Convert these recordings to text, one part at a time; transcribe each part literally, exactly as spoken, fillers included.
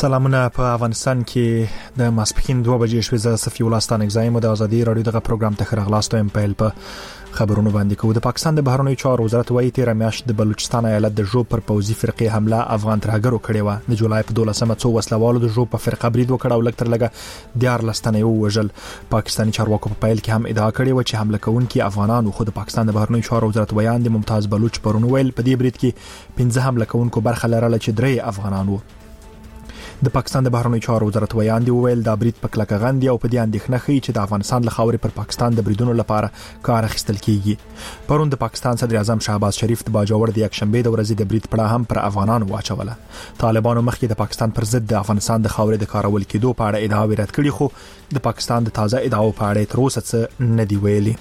سلامونه. په افغانستان کې د ماسپښین دوه بجې شوې. زه صفي الله ستانک زایم د ازادي رادیو دغه پروګرام ته خراغلاستو ام پیل په خبرونو باندې کوو. د پاکستان د بهرنیو چارو وزارت وایي تیر میاشت د بلوچستان ایالت د ژوب پر پوځي فرقې حمله افغان ترهګرو کړې و. د جولای په دولسمه څو وسلوالو د ژوب په فرقه برید وکړ او لکتر لګه دیار لستنې ووجل. پاکستاني چارواکو په پیل کې هم ادعا کړې و چې حمله کوونکي افغانانو. خو د پاکستان د بهرنیو چارو وزارت ویان د ممتاز بلوچ پرون ویل په دې برید کې پنځه حمله کوونکو برخه لرله چې درې افغانان وو. د پاکستان د بهرنیو چارو وزارت ویان دی ویل دا برید په کلکه غندي او په دې اندېښنه ښیي چې د افغانستان له خاورې پر پاکستان د بریدونو لپاره کار اخیستل کیږي. پرون د پاکستان صدر اعظم شهباز شریف د باجوړ د یک شنبه د ورځې د برید پړه هم پر افغانانو واچوله. طالبانو مخکې د پاکستان پر ضد د افغانستان د خاورې د کارول کېدو په اړه ادعا ورد کړې، خو د پاکستان د تازه ادعاو په اړه تر اوسه څه نه دی ویلي.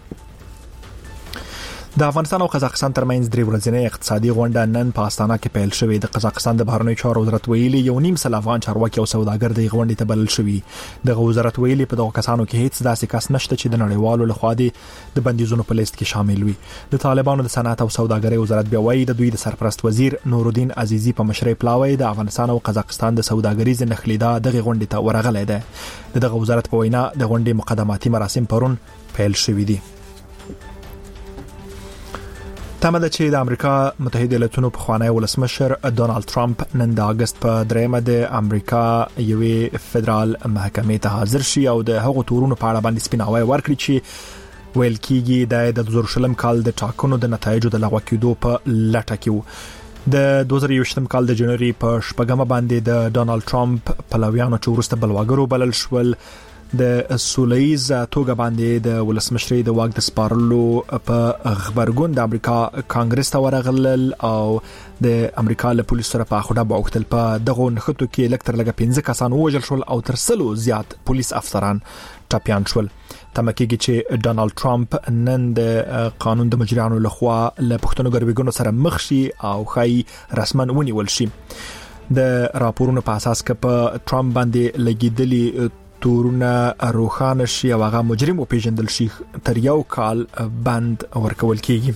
د افغانستان او قزاقستان ترمنځ درې ورځې اقتصادي غونډه نن په استانه کې پیل شوې. د قزاقستان د بهرنیو چارو وزارت ویلي یو نیم سل افغان چارواکي او سوداګر د غونډې ته بلل شوي. د وزارت ویلي په دغه کسانو کې هیڅ داسې کس نشته چې د نړیوالو لخوا د بندیزونو په لیست کې شامل وي. د طالبانو د صنعت او سوداګرۍ وزارت بیا وایي د دوی د سرپرست وزیر نورالدین عزیزی په مشرۍ پلاوی د افغانستان او قزاقستان د سوداګریز نخلیدا دغه غونډې ته ورغلی دی. دغه وزارت په وینا د غونډې مقدماتي مراسم پرون پیل شوي دي. تمه ده چې د امریکا متحده ایالاتونو په خوانی ولسمشر ډونالد ټرمپ نن د اگست په دریمه د امریکا یوې فدرال محکمې ته حاضر شي او د هغو تورونو په اړه باندې سپیناوی ورکړي چې ویل کېږي د دوه زره شلم کال د ټاکنو د نتایجو د لغوه کېدو په لټه کې وو. د دوه زره یوویشتم کال د جنوري په شپږمه باندې د ډونالد ټرمپ پلویانو چې وروسته بلواګرو بلل شول د سولېز توګه باندې د ولسمشرۍ د واک د سپارلو په خبرګون د امریکا کانګرس ته ورغلل او د امریکا له پولیسو سره په خوده بوختل. په دغه نخټو کې لکتر لګه پنځه کسان وژل شول او تر سلو زیات پولیس افسران ټاپیان شول. تمه کېږي چې ډونالد ټرمپ نن د قانون د مجریانو لخوا له پښتنو ګربېګونو سره مخ شي او خای رسمن ونیول شي. د راپورونو په اساس کې په ټرمپ باندې لګیدلي تورونه روخانه شي او هغه مجرم او پیژندل شي تر یو کال بند ورکول کیږي.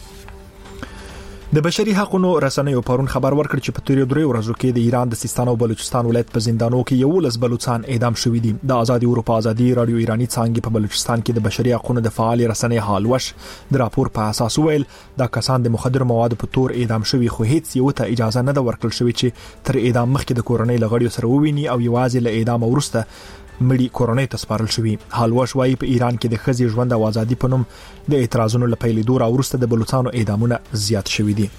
د بشري حقوقو رسنیو پرون خبر ورکړ چې په تیرو درې ورځو کې د ایران د سیستان او بلوچستان ولایت په زندانونو کې یو لس بلوچستان اعدام شوي دي. د آزادي اروپا ازادي رادیو ایرانی څنګه په بلوچستان کې د بشري حقوقو د فعال رسنۍ حالوش د راپور په اساس ویل دا کسان د مخدر موادو په تور اعدام شوي، خو هیڅ یو ته اجازه نه ده ورکړل شوې چې تر اعدام مخکې د کورنۍ لغړیو سره وویني او یوازې له اعدام وروسته مړي کورنۍ ته سپارل شوی. حالوش وايي په ایران کې د خزي ژوند او ازادي په نوم د اعتراضونو لپاره دور او وروسته د بلوچستانو اعدامونه زیات شوي دي.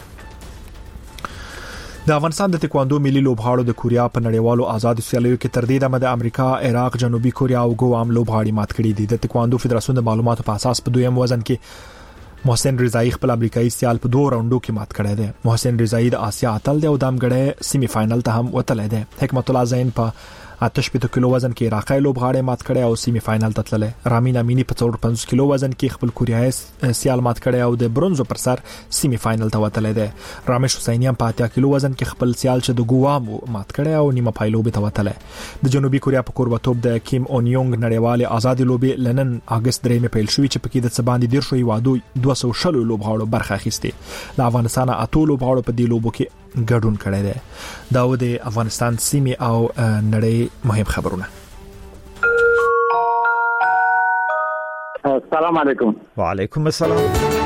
د افغانستان د تکواندو ملي لوبغاړو د کوریا په نړیوالو آزاد سیالیو کې تر دې دمه د امریکا، عراق، جنوبي کوریا او ګوام لوبغاړي مات کړي دي. د تکواندو فدراسیون د معلوماتو په اساس په دویم وزن کې محسن رضایی خپل امریکایي سیال په دوه راوندو کې مات کړی دی. محسن رضایی د آسیا اتل دی او د امګړې سیمی فائنل ته هم وتلی دی. حکمت الله زین په آتش پته کیلو وزن کې عراقي لوبغاړی مات کړی او سیمی فائنل ته تللی. رامین امینی په څلور پنځوس کیلو وزن کې خپل کوریایي سیال مات کړی او د برونزو پر سر سیمی فائنل ته وتلی دی. رامش حسینی هم په اتیا کیلو وزن کې خپل سیال چې د ګوامو مات کړی او نیمه پای لوبې ته وتلی. د جنوبي کوریا په کوربتوب د کیم اون یونګ نړیوال آزاد لوبې لنن اگست درېمه پیل شوې چې پکې د سباندې ډیر شوی وادو دوه سوه شل لوبغاړو برخه اخیسته. د افغانستان اته لوبغاړو په دې لوبو کې ګډون کړی دی. دا و د افغانستان سیمه او نړۍ مهم خبرونه. السلام علیکم. وعلیکم السلام.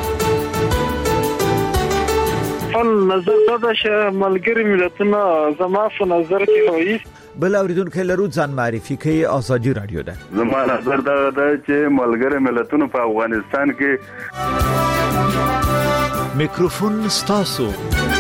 فن نظر دا چې ملګری ملتونه زما په نظر کې وایي بل اوریدونکو لرو ځان معرفي کوي. ازادي رادیو ده. زما نظر دا ده چې ملګری ملتونه په افغانستان کې میکروفون ستاسو.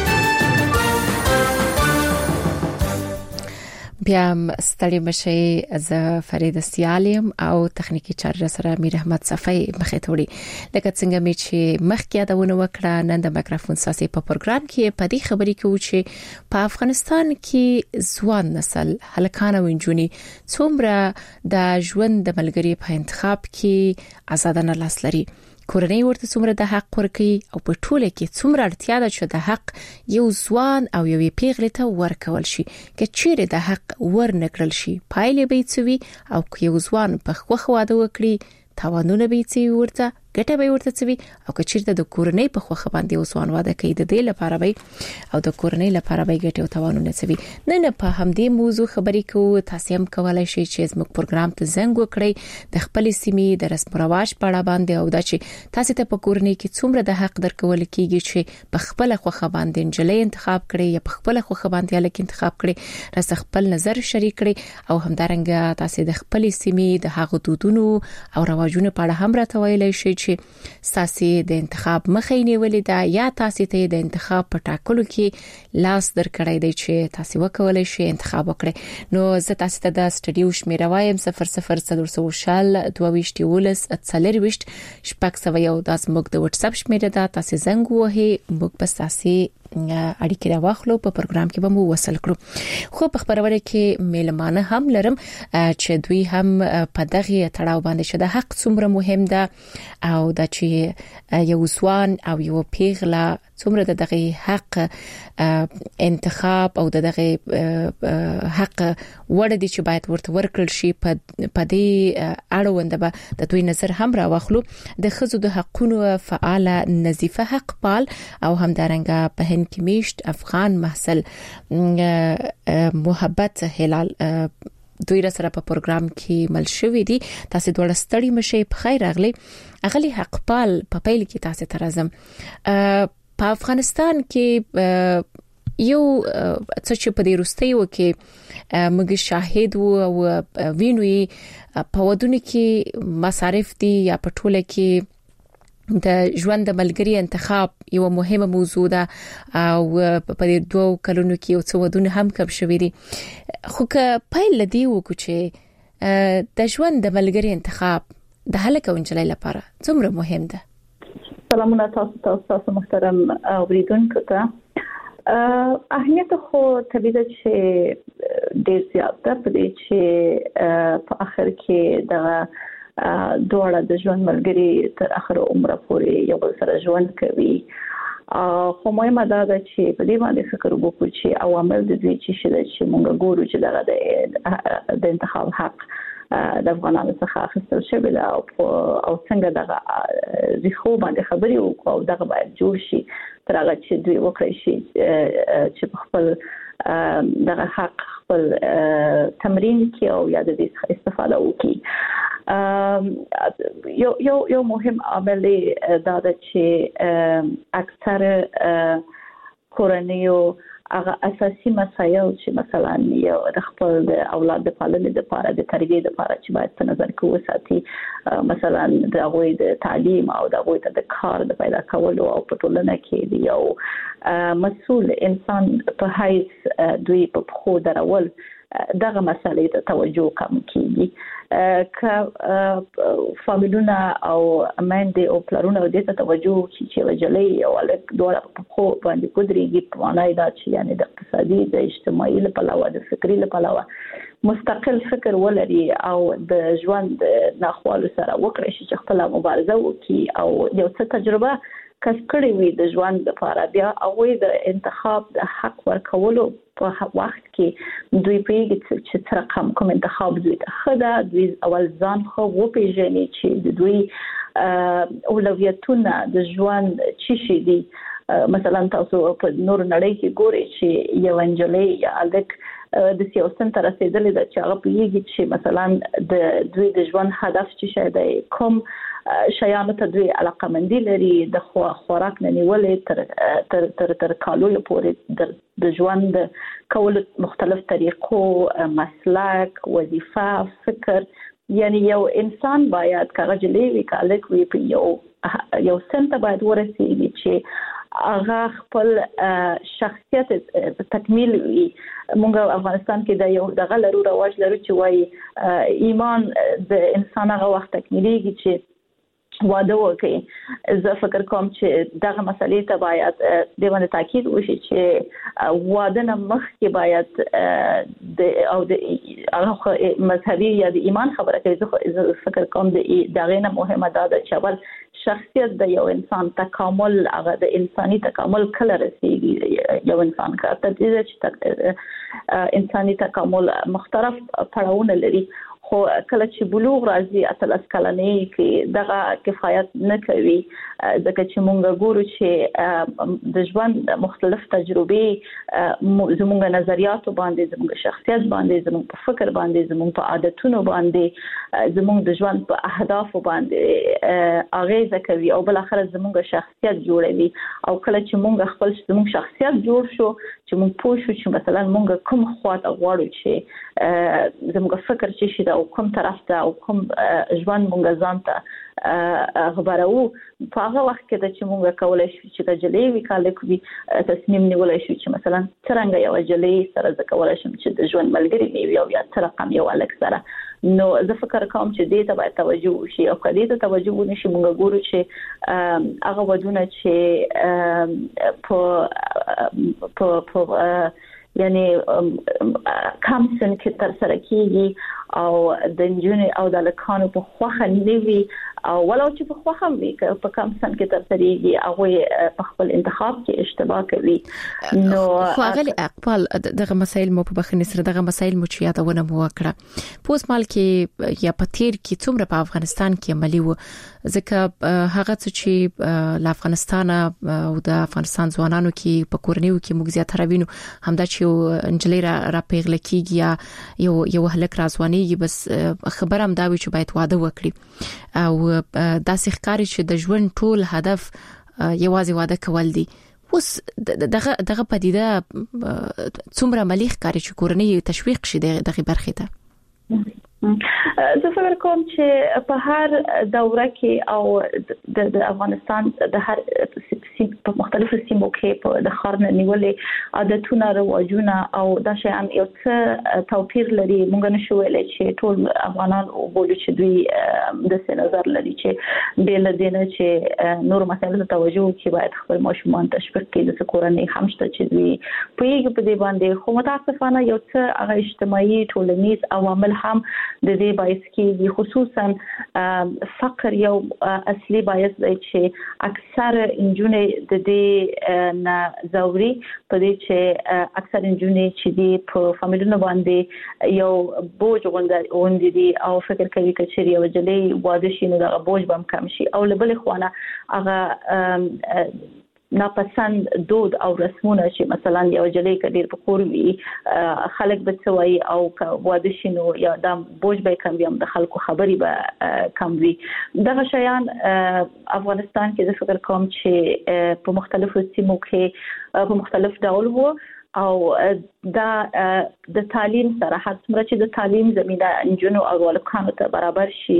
بیا ستړي مشي ز فرید سیالم او تخنیکی چارج سره امیر احمد صفای مخې ته وړي. لکه څنګه می چې مخکې داونه وکړه نن د میکروفون ساسي په پروګرام کې په دې خبرې کې و چې په افغانستان کې ځوان نسل هلکان او انجونی څومره د ژوند د ملګری په انتخاب کې آزادانه لاس لري. کورنۍ ورته څومره د حق ورکي او په ټوله کې څومره اړتیا ده چې د حق یو ځوان او یوې پیغلې ته ورکول شي. که چیرې د حق ورنکړل شي پایلې به څه وي او که یو ځوان په خوخه واده وکړي تاوانونه به څه ورته ګټه به ورته کوي او که چیرته د کورنۍ په خوخه باندې وسوان واده کوي د دې لپاره به او د کورنۍ لپاره به ګټه او توانونه کوي. نن په همدې موضوع خبرې کوو. تاسو هم کولای شئ چې زموږ پروګرام ته زنګ وکړئ د خپل سیمې د رسم رواج په اړه باندې او دا چې تاسو ته په کورنۍ کې څومره د حق درکول کیږي چې په خپل خوخه باندې جلې انتخاب کړئ یا په خپل خوخه باندې الک انتخاب کړئ، راس خپل نظر شریک کړئ او همدارنګه تاسو د خپل سیمې د هغو دودونو او رواجونو په اړه هم راته ویلای شئ چې تاسو د انتخاب مخې نیولې ده یا تاسو ته د انتخاب په ټاکلو کې لاس درکړی دی چې تاسو وکولای شئ انتخاب وکړئ. نو زه تاسو ته د سټډیو شمیره وایم صفر صفر صفر شل دوه ویشت ولس څلور ویشت شپږ سوه یو د زموږ د واتس اپ شمیره ده. تاسو زنګ وهئ موږ به تاسو اړیکې راوخلو په پروګرام کې به مو وصل کړو. خو په خبرونه کې میلمانه هم لرم چې دوی هم په دغه تړاو باندې چې د حق څومره مهم ده او د چې یو وسوان او یو پیغله څومره د دغه حق انتخاب او د دغه حق وړ دي چې باید ورته ورکړل شي په دې اړوند به د دوی نظر هم راوخلو. د خزو د حقونو فعال نظیفه حق پال او همدارنګه په هند کې میشت افغان محصل محبت هلال دوی را سره په پروګرام کې مل شوې دي. تاسو دوه ستړي مشه په خیر راغلي. اغلی حق پال په پیل کې تاسو ترازم په افغانستان کې یو څه چې په دې روستیو کې موږ شاهد وو او وینوي په ودونه کې مصارف دي یا په ټوله کې د ژوند د ملګری انتخاب یو مهمه موضوع ده او په دې دوه کلونو کې یو څه ودونه هم کم شوې دي. خو که پیل لدی وکړو چې د ژوند د ملګری انتخاب د هلک او نجلۍ لپاره څومره مهم ده. سلامونه تاسو ته تاسو محترم اوریدونکو ته. اهمیت خو طبیعت چې ډیر زیات ده په دې چې په اخر کې د دوړه د ژوند ملګری تر اخر عمر پورې یو بل سره ژوند کوي. خو مهمه ده چې په دې باندې فکر وکړو چې عوامل د دې چې شته چې موږ ګورو چې دغه د انتخاب حق د افغانانو څخه اخیستل شوی ده او او څنګه دغه ریخو باندې خبرې وکړو او دغه باید جوړ شي تر هغه چې دوی وکړي شي چې خپل دغه حق خپل تمرین کې او یا د دې استفاده وکړي. یو یو یو مهم عامل دا ده چې اکثر کورنیو هغه اساسي مسایل چې مثلا یو د خپل د اولاد د پالنې لپاره د تربیې لپاره چې باید په نظر کې وساتي، مثلا د هغوی د تعلیم او د هغوی ته د کار د پیدا کولو او په ټولنه کې د یو مسؤل انسان په حیث دوی په پخو درول دغه مسالې ته توجه کم کیږي. که فامیلونه او مېندې او پلرونه دې ته توجه وکړي چې وجلې او الک دواړه په خو باندې کودريږي په معنی دا چې یعنی د اقتصادي د اجتماعي لپاره د فکری لپاره مستقل فکر ولري او د ژوند ناخوالو سره وکړي چې خپل مبارزه وکړي او یو څه تجربه کسب کړی وي د ژوند لپاره، بیا هغه د انتخاب د حق ورکولو په وخت کې دوی پیږي چې تر کوم کوم انتخاب دوی ته خدا دوی اول ځان خو وپیژني چې دوی اولویتونه د ژوند چی شي دي. مثلا تاسو په نور نړۍ کې ګورئ چې یو انجلۍ یا الک د سیاست تر رسیدلې د چا په یږي چې مثلا د دوی د ژوند هدف چې شه دی کوم شیانو ته دوی علاقمندي لري د خوراک نه نیولې تر تر تر تر کالو پورې د ژوند کول مختلف طریقو مسلک وظیفه فکر، یعنی یو انسان باید کاغجلې وی کالک وی په یو یو سنت باید ورسېږي چې هغه خپل شخصیت تکمیل وي. موږ افغانستان کې د یو دغه لرو رواج لرو چې وایي ایمان د انسان هغه وخت تکمیلېږي چې واده وکړي. زه فکر کوم چې دغه مسلې ته باید د باندې تاکید وشي چې واده نه مخکې باید د او د هغه مذهبي یا د ایمان خبره کوي. زه فکر کوم د دغه نه مهمه ده چې اول شخصیت د یو انسان تکامل هغه د انساني تکامل کله رسیږي. یو انسان کارته چې انساني تکامل مختلف پړاوونه لري خو کله چې بلوغ راځي اتلس کلنې کې دغه کفایت نه کوي ځکه چې مونږ ګورو چې د ژوند مختلف تجربې زموږ نظریات باندې زموږ شخصیت باندې زموږ په فکر باندې زموږ په عادتونو باندې زموږ د ژوند په اهداف باندې اغیزه کوي او بل اخر زموږ شخصیت جوړوي او کله چې مونږ خپل زموږ شخصیت جوړ شو چې مونږ پوه شو چې مثلا مونږ کوم خواته غواړو چې زموږ فکر چې شي او کوم طرف ته او کوم ژوند مونږ ځان ته خبرو په هغه وخت کې چې مونږ کولای شو چې د جلې وکاله کوي تصمیم نیولای شو چې مثلا څنګه یو جلې سره د کولای شم چې د ژوند ملګری نیو یو یا څه رقم یو الک سره نو زه فکر کوم چې دې ته باید توجه وشي او کله دې ته توجه ونشي مونږ ګورو چې هغه ودونه چې په په په یعنی کم سن کې تر سره کیږي او د انجونې او د لکانو په خوخه نیوي او ولو چې په خوخه وي په کم سن کې تر سره کیږي هغه په خپل انتخاب کې اشتباه کوي نو خو هغه اقبال دغه مسایل مو په بخښنې سره دغه مسایل مو چې یادونه مو وکړه پوس مال کې یا پتیر کې څومره په افغانستان کې عملی و ځکه هغه چې له افغانستان او د افغانستان ځوانانو کې په کورنیو کې موږ زیاتره وینو همدا چې انجلې را, را پیغله کیږي یا یو یو هلک راځوانيږي بس خبر هم دا وی چې باید واده وکړي او داسې ښکاري چې د ژوند ټول هدف یوازې واده کول دي اوس دغه دغه پدیده څومره عملی ښکاري چې کورنۍ تشویق شي دغه برخه ته زه فکر کوم چې په هر دوره کې او د افغانستان د هر په مختلفو سیمو کې په د خارن نیولې عادتونه رواجونه او د شیان یو څه توپیر لري مونږ نشو ویلای چې ټول افغانان او بوله چې دوی د څه نظر لري چې بل دینه چې نور مسایل ته توجه کوي باید خپل ماشومان تشویق کړي د کورنۍ همشته چې دوی په یوه په دې باندې خو متاسفانه یو څه هغه اجتماعي ټولنیز عوامل هم د دې باعث کې خصوصا فقر یو اصلي باعث دی چې اکثر انجونې د دې نه زوري په دې چې اکثر انجونې چې دی په فامیلونو باندې یو بوج غوندي دي او فکر کوي چې یو جلې واده شي نو دا بوج به کم شي او له بل خوانه هغه ناپسند دود او رسمونه چې مثلا یو جلې کډیر په کور وي خلک به څوي او واده شنو یا د بوج به کم وي د خلکو خبري به کم وي دغه شیان افغانستان کې د فکر کوم چې په مختلفو سیمو کې په مختلف ډول وو او دا د تعلیم سره هڅه چې د تعلیم زمينه انجنونو او ولکانو ته برابر شي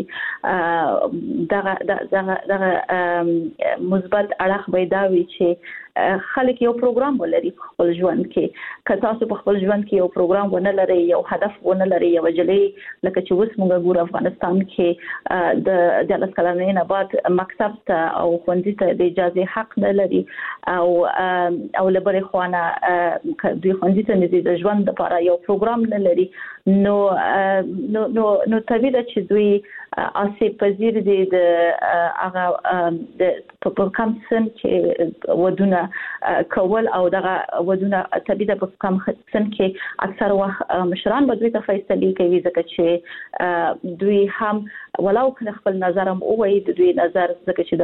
دغه دغه دغه مثبت اړخ پیداوي چې خلک یو پروګرام ولري خپل ژوند کې که تاسو په خپل ژوند کې یو پروګرام ونه لري یو هدف ونه لري یو جلې لکه چې اوس موږ ګور افغانستان کې د د کلمې نه بعد مکتب ته او خوندې ته د اجازه حق نه لري او او لبرې خوانه دوی خوندې ته د ژوند لپاره یو پروګرام نه لري نو نو نو نو طبيعي چې دوی اسې پذیر دي د هغه د په کم سن کې ودونه کول او دغه ودونه طبيعي په کم سن کې اکثر وخت مشران به دوی ته فیصله کوي ځکه چې دوی هم ولو کله خپل نظر هم وایي د دوی نظر ځکه چې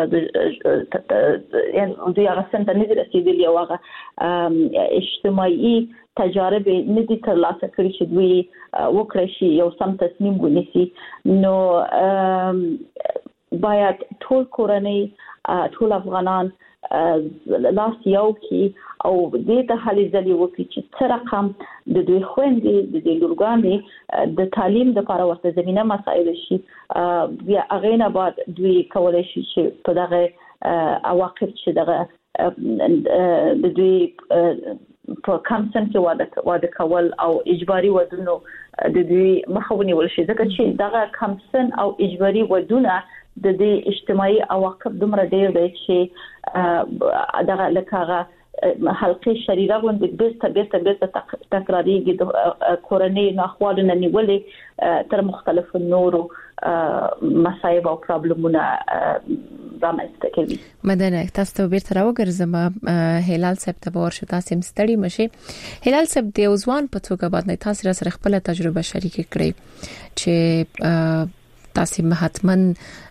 د یعنی دوی هغه سن ته نه رسیدلی او هغه اجتماعي تجارب نه دي ترلاسه کړی چې دوی وکړي شي یو سم تصمیم ونیسي نو باید ټول کورنۍ ټول افغانان لاس یو کی او دې ته هلي ځلې وکړي چې څه رقم د دوی خويندې د دې لورګانې د تعلیم د لپاره ورته زمينه مسایل شي بیا هغه نه بعد دوی کولای شي چې په دغه عواقب چې دغه د دوی په کم سن کې واده واده کول او اجباري ودونو د دوی مخاوني ولشي ځکه چې دغه کم سن او اجباري ودونه د دې اجتماعي عواقب دومره ډېر دي چې دغه لکه حلقې شریره غوندې بیرته بیرته بیرته تکراریږي د کورنۍ ناخوالو نه نیولې تر مختلفو نورو مصايب او پرابلمونه رامنځته کوي. مدنه تاسو ته بیرته راوګرځم هلال صاحب ته ورشو تاسو مستړي مشي. هلال صاحب د اوزوان په توګه باندې تاسو سره خپل تجربه شریک کړئ چې تاسو مهتمن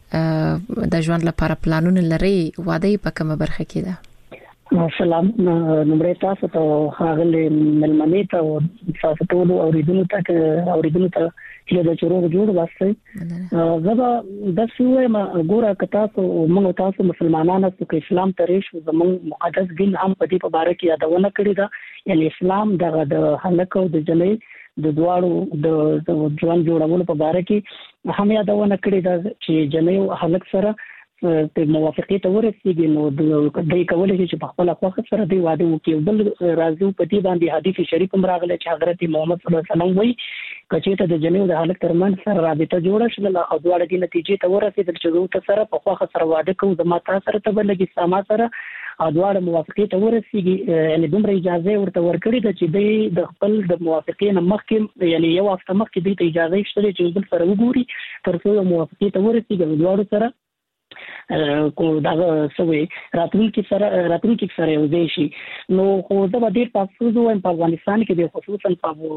د ژوند لپاره پلانونه لري، واده په کومه برخه کې ده؟ سلام نمبر تاسو ته هغه ملمنې ته تاسو ټول اوریدونکو ته اوریدونکو ته چې د چورو جوړ واسطه زبا د سوې ما ګوره کتا سو موږ تاسو مسلمانانو ته اسلام ترېش زمون مقدس دین هم په دې په اړه کې یادونه کړې ده، یعنی اسلام دغه د هلک او د جنې د دواړو د ژوند جوړولو په اړه کې هم یادونه کړې ده چې جنې او هلک سره په موافقه ته ورسېږي نو د دې کولای شي چې په خپل خواخ سره دی واده وکړي. بل راځو په دې باندې حدیث شریف هم راغلی چې حضرت محمد صلی الله علیه وسلم وایي کچې ته د جنې او د هلک ترمنځ سره رابطه جوړه شول او دواړه د نتیجې ته ورسېدل چې دوی سره په خواخ سره واده کوي، د ماته سره ته بلګي سما سره او دواړه موافقه ته ورسېږي، یعنی دومره اجازه ورته ورکړي ده چې د د خپل د موافقې نه مخکې یعنی یو هفته مخکې د اجازه شته چې بل سره وګوري تر څو موافقه ته ورسېږي دواړو سره کو دا سوي راتلونکي سره راتلونکي سره یو ځای شي. نو خو دا به ډیر تاسو وایم په افغانستان کې د خصوصا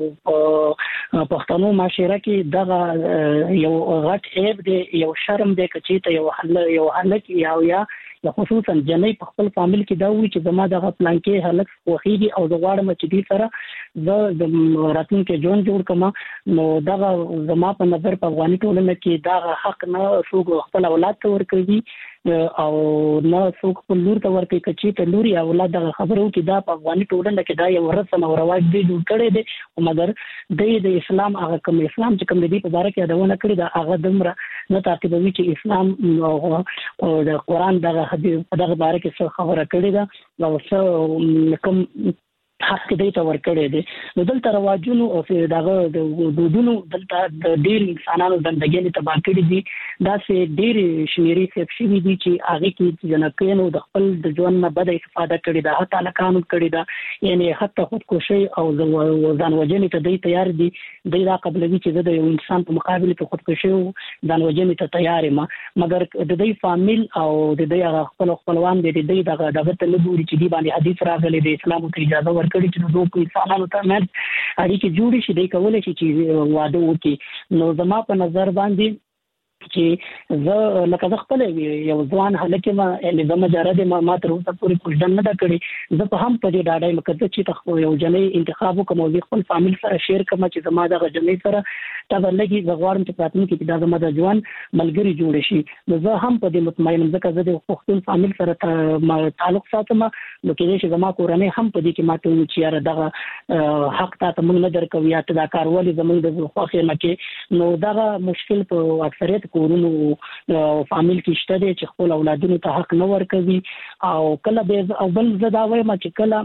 په پښتنو معاشره کې دا یو غټ عیب دی، یو شرم دی چې ته یو حل یو حلک یا یا خصوصا جنې په خپل فامیل کې دا وی چې زما د پلان کې هلک خوخيږي او د غواړم چې دې سره د راتلونکي ژوند جوړ کما. نو دا زما په نظر په افغاني ټولنه کې دا حق نه څوک خپل اولاد ته ورکوي او نه څوک په لور ته ورکوي چې ته لوري اولاد د خبرو کې دا په افغاني ټولنه کې دا یو رسم او رواج دی جوړ کړی دی او مګر د اسلام هغه کوم اسلام چې کوم دی په اړه کې دا ونه کړی دا هغه دمره نه تعقیبوي چې اسلام او د قران دغه حدیث په دغه باره کې څه خبره کړې ده او څه کوم حق دې ته ورکړې دي. نو دلته رواجونو او دغه د دودونو دلته د ډیر انسانانو ژوندۍ تباہ کړې دي، دا سه ډیر شمیري څه شي دي چې هغه کې جنکانو د خپل د ژوند نه بد استفاده کړې ده، حتی له قانون کړې ده، یعنی حتی خودکشي او ځان وژنې ته دی تیار دي. دا قبلوي چې د یو انسان په مقابل کې خودکشي او ځان وژنې ته تیار ما مګر د دې فامیل او د دې خپل خپلوان دي د دې دغه دغه ته لګوري چې دی باندې حدیث راغلي د اسلام ته اجازه کړي چې دوی په انسانانو ته مې اړیکې جوړې شي د کولای شي چې واده وکړي. نو زما په نظر باندې چې زه لکه زه خپل یو ځوان هلک ما لږه مجرد ما ما تر اوسه پورې کوشش نه کړی، زه په هم په دې ډاډه مکه چې یو جنې انتخاب کوم او خپل فامیل سره شیر کوم چې زما د جنې سره تا ولګي زه غواړم چې پاتې کې دا زما د ځوان ملګری جوړ شي. نو زه هم په دې مطمئن یم ځکه زه د خپل فامیل سره تعلق ساتم، نو کې چې زما کورنۍ هم په دې کې ماته چې یاره دغه حق ته موږ نه درکوي یا دا کارولې زموږ د خوښه نه کې. نو دغه مشکل په اکثریت کورونو فامیل کې شته دي چې خپل اولادونو ته حق نه ورکوي او کله به او بل زدا وایم چې کله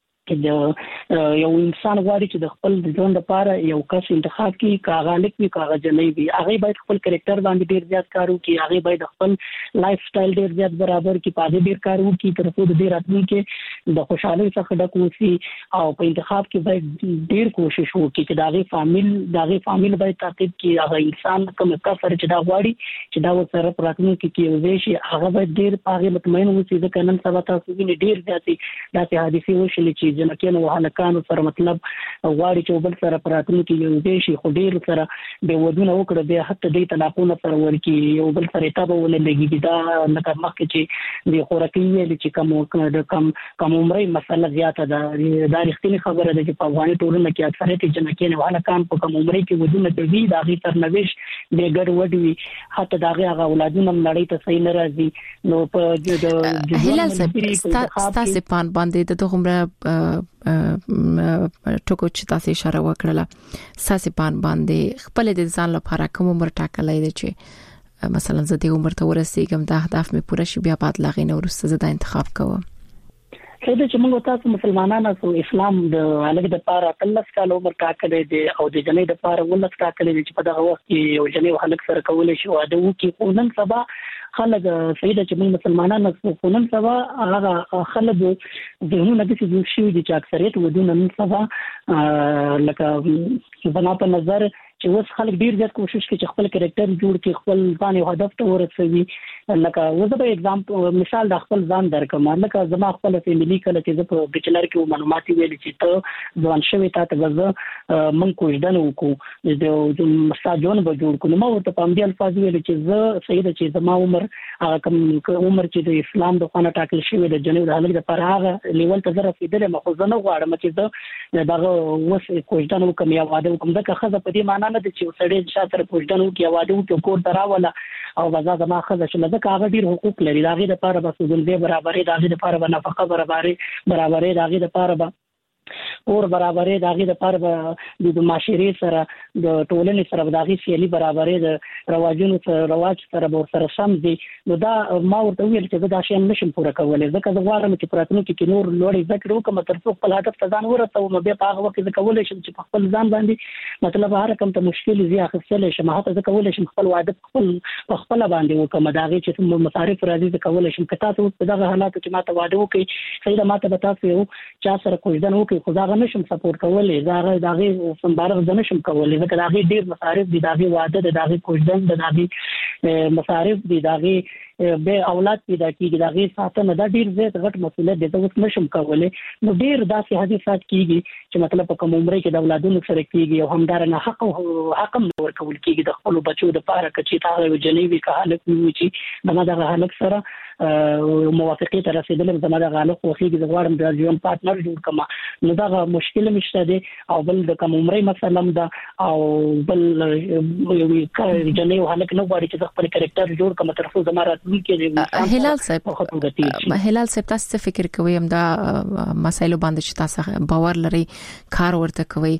چې یو انسان غواړي چې د خپل ژوند لپاره یو کس انتخاب کړي، کاغه لیک وي کاغه جنې وي، هغه باید خپل کریکټر باندې ډیر زیات کار وکړي، هغه باید خپل لایف سټایل ډیر زیات برابر کړي، پاده ډیر کار وکړي تر څو د دې راتلونکي د خوشحالۍ څخه ډک وي او په انتخاب کې باید ډیر کوشش وکړي چې داغه فامیل داغه فامیل باید تعقیب کړي، هغه انسان کوم کفر چې دا غواړي چې دا وسره راتلونکي کې وي شي هغه باید ډیر پاغه مطمئن وي چې ځکه نن سبا تاسو ویني ډیر زیاتې داسې حادثې وشلې چې جنکانو وهلکانو سره مطلب غواړي چې بل سره پراتونکو کې یو دي شي خو ډیر سره به ودونه وکړه به حتی د طلاقونو سره ورکی یو بل سره تابه ولګي دا لکه مخکې چې د خوراکي چې کوم د کم کم عمرې مسله زیاته ده. دا رښتینی خبره ده چې په افغاني ټولنه کې اکثریت جنکانو وهلکان په کم عمرې کې ودونه کوي، دا غي ترنويش به ګډ وډوي، حتی دا غي هغه اولادونه مړی ته صحیح نه راځي. نو په هلال صاحب تاسو پان باندې د عمره ټکو چې تاسو اشاره وکړه ساسي پان باندې خپل د ځان لپاره کوم عمر ټاکلای دی چې مثلا زه د عمر ته ورسېږم دا اهداف مې پوره شي بیا بعد لاغې نو ورسته زه دا انتخاب کوم. کله چې موږ تاسو مسلمانانو سو اسلام د الګ د پاره کلس کال عمر ټاکلې دي او د جنې د پاره ولس ټاکلې دي چې په دغه وخت کې یو جنې هلک سره کولای شي واده وکړي. خو نن سبا خلک سیده چې موږ مسلمانانو خو نن سبا هغه خلک ذهنونه د څه شي دي چې اکثریت ودونه نن سبا لکه زما په نظر چې اوس خلک ډیر زیات کوشش کوي چې خپل کریکټر جوړ کړي، خپل ځان یو هدف ته ورسوي. لکه وزه به اگزامپل مثال د خپل ځان درکم، لکه زما خپل فیملی کله چې زه په بچلر کې معلومات ویل چې ته ځوان شوی تا ته غزه من کوژدن وکړو د مساجون به جوړ کړو. نو ما ورته په دې الفاظ ویل چې زه سید چې زما عمر هغه کم عمر چې د اسلام د خانه ټاکل شوی د جنوب د حالت لپاره هغه لیول ته زه رسیدل، مخ زه نه غواړم چې زه دغه وس کوژدن وکم یا واده وکم. ځکه خزه په دې معنی نه ده چې سړی شاته کوژدن وکي یا واده وکي کور دراوله او بازار زما خزه چې لکه هغه ډیر حقوق لري، دغه لپاره به سودلې برابرې، دغه لپاره به نفقه برابرې برابرې، دغه لپاره به اور برابرې، دغه لپاره به د معاشري سره د ټولنې سره دغه سیالي برابرې، د رواجونو سره رواج سره به سره سم دي. نو دا ما ورته ویل چې دا شی نشم پوره کولای، ځکه زه غواړم چې پراتونو کې نور لوړې ذکر وکم تر څو خپل هدف ته ځان ورسوم. نو بیا په هغه وخت کې کولای شم چې خپل ځان باندې مطلب هر کوم ته مشکل زی اخیستل شم، هغه ځکه کولای شم خپل وعده خپل په خپل باندې وکم. دغه چې مصارف راځي ځکه کولای شم که تاسو په دغه حالات کې ماته وعده وکړي سیده ماته به تاسو یو چا سره کوژدن وکړي، خو دا نشم سپورټ کولای، دا دغه سمبارغ د نشم کولای، ځکه دغه ډیر مصارف دي، دغه وعده د دغه کوژدن د دغه مصارف دي، دغه به اولاد پیدا کیږي، دغه ساتنه دا ډیر زیات غټ مسؤلیت دی، دا اوس نشم کولای. نو ډیر داسې حادثات کیږي چې مطلب په کوم عمر کې د اولادونو سره کیږي او همدارنګه حق او حق نور کول کیږي د خپل بچو د پاره کچې تا جنوي که حالت وي چې دغه دغه حالت سره موافقه ته رسیدل زما د غالو خوخي د غواړم د ژوند پارتنر جوړ کما. نو دا مشکل مشته دي او بل د کوم عمرې مثلا دا او بل یو جنوي حالت نو غواړي چې خپل کریکټر جوړ کما تر څو زما هلال صاحب هلال صاحب تاسو فکر کوئ هم دا مسایلو باندې چې تاسو باور لري کار ورته کوي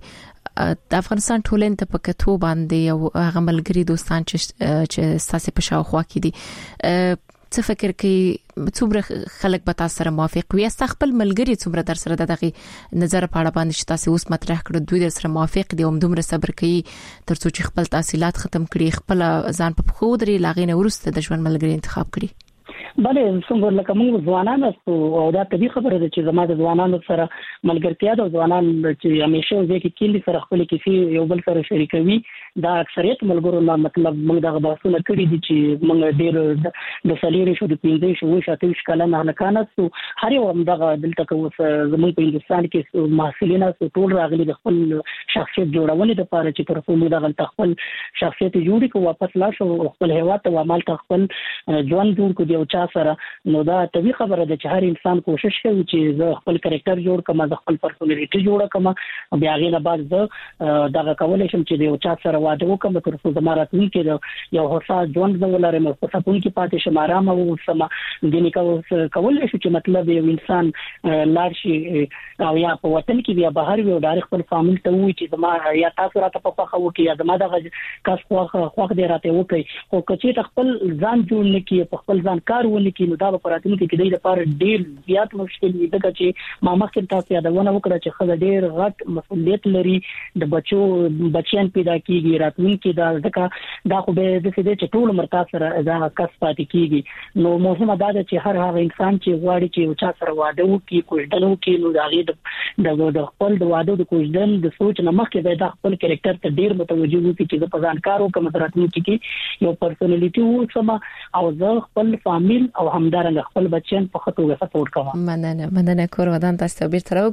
د افغانستان ټولنې ته په کتو باندې او هغه ملګری دوستان چې چې تاسو په شاوخوا کې دي څه فکر کوي څومره خلک به تاسو سره موافق وي؟ تاسو خپل ملګری څومره در سره دغه نظر په اړه باندې چې تاسو اوس مطرح کړو دوی در سره موافق دي او دومره صبر کوي ترڅو چې خپل تحصیلات ختم کړي، خپل ځان په خو دري لاغینه ورسته د ژوند ملګری انتخاب کړي؟ بله څنګه لکه موږ ځوانان او دا طبي خبره ده چې زما د ځوانانو سره ملګرتیا د ځوانان چې همیشه ځکه کلی سره خپل کیسې یو بل سره شریکوي، دا اکثریت ملګرو نه مطلب موږ دغه بحثونه کړی دي چې موږ ډېر د سلیری شو د پینځه شو شاته شکلانه هلکانه سو هر یو دغه دلته کوم زموږ په هندستان کې محصلین سو ټول راغلي د خپل شخصیت جوړونې لپاره چې تر څو موږ دغه خپل شخصیت جوړ کو واپس لا شو خپل هیواد ته عمل خپل ژوند جوړ کو دی او چا سره. نو دا طبي خبره ده چې هر انسان کوشش کوي چې زه خپل کریکټر جوړ کړم، زه خپل پرسونالټي جوړ کړم، بیا غینه بعد زه دغه کولای شم چې یو چا سره واده وکم تر څو زما راتلونکي یو هوسا ژوند ولرم، په خپل کې پاتې شم، آرام او سم دي کولای شو چې مطلب یو انسان لار شي او یا په وطن کې بیا بهر وي او ډایرکټ خپل فامیل ته وي چې زما یا تاسو راته په خوخه وکي یا زما دغه کس خوخه خوخه دی راته وکي، خو کچې خپل ځان جوړ نکي په خپل ځان کار ونکي نو دا په راتلونکي کې د لپاره ډیر زیات مشکل دي، ځکه چې ما مخکې تاسو یادونه وکړه چې خزه ډیر غټ مسؤلیت لري، د بچو بچیان پیدا کیږي راتلونکي دا ځکه دا خو به د دې چې ټول مرتا سره دا کس پاتې کیږي. نو مهمه دا ده چې هر هغه انسان چې غواړي چې یو چا سره واده وکړي کوژدن وکړي نو دا غي د خپل د واده د کوژدن د سوچ نه مخکې به دا خپل کریکټر ته ډیر متوجه وي چې په ځان کار وکړم راتلونکي کې یو پرسونالټي وسم او زه خپل فامیل او همدارنګه خپل بچیان په خطوه سپورټ کوم. مننه مننه کور ودان تاسو به تر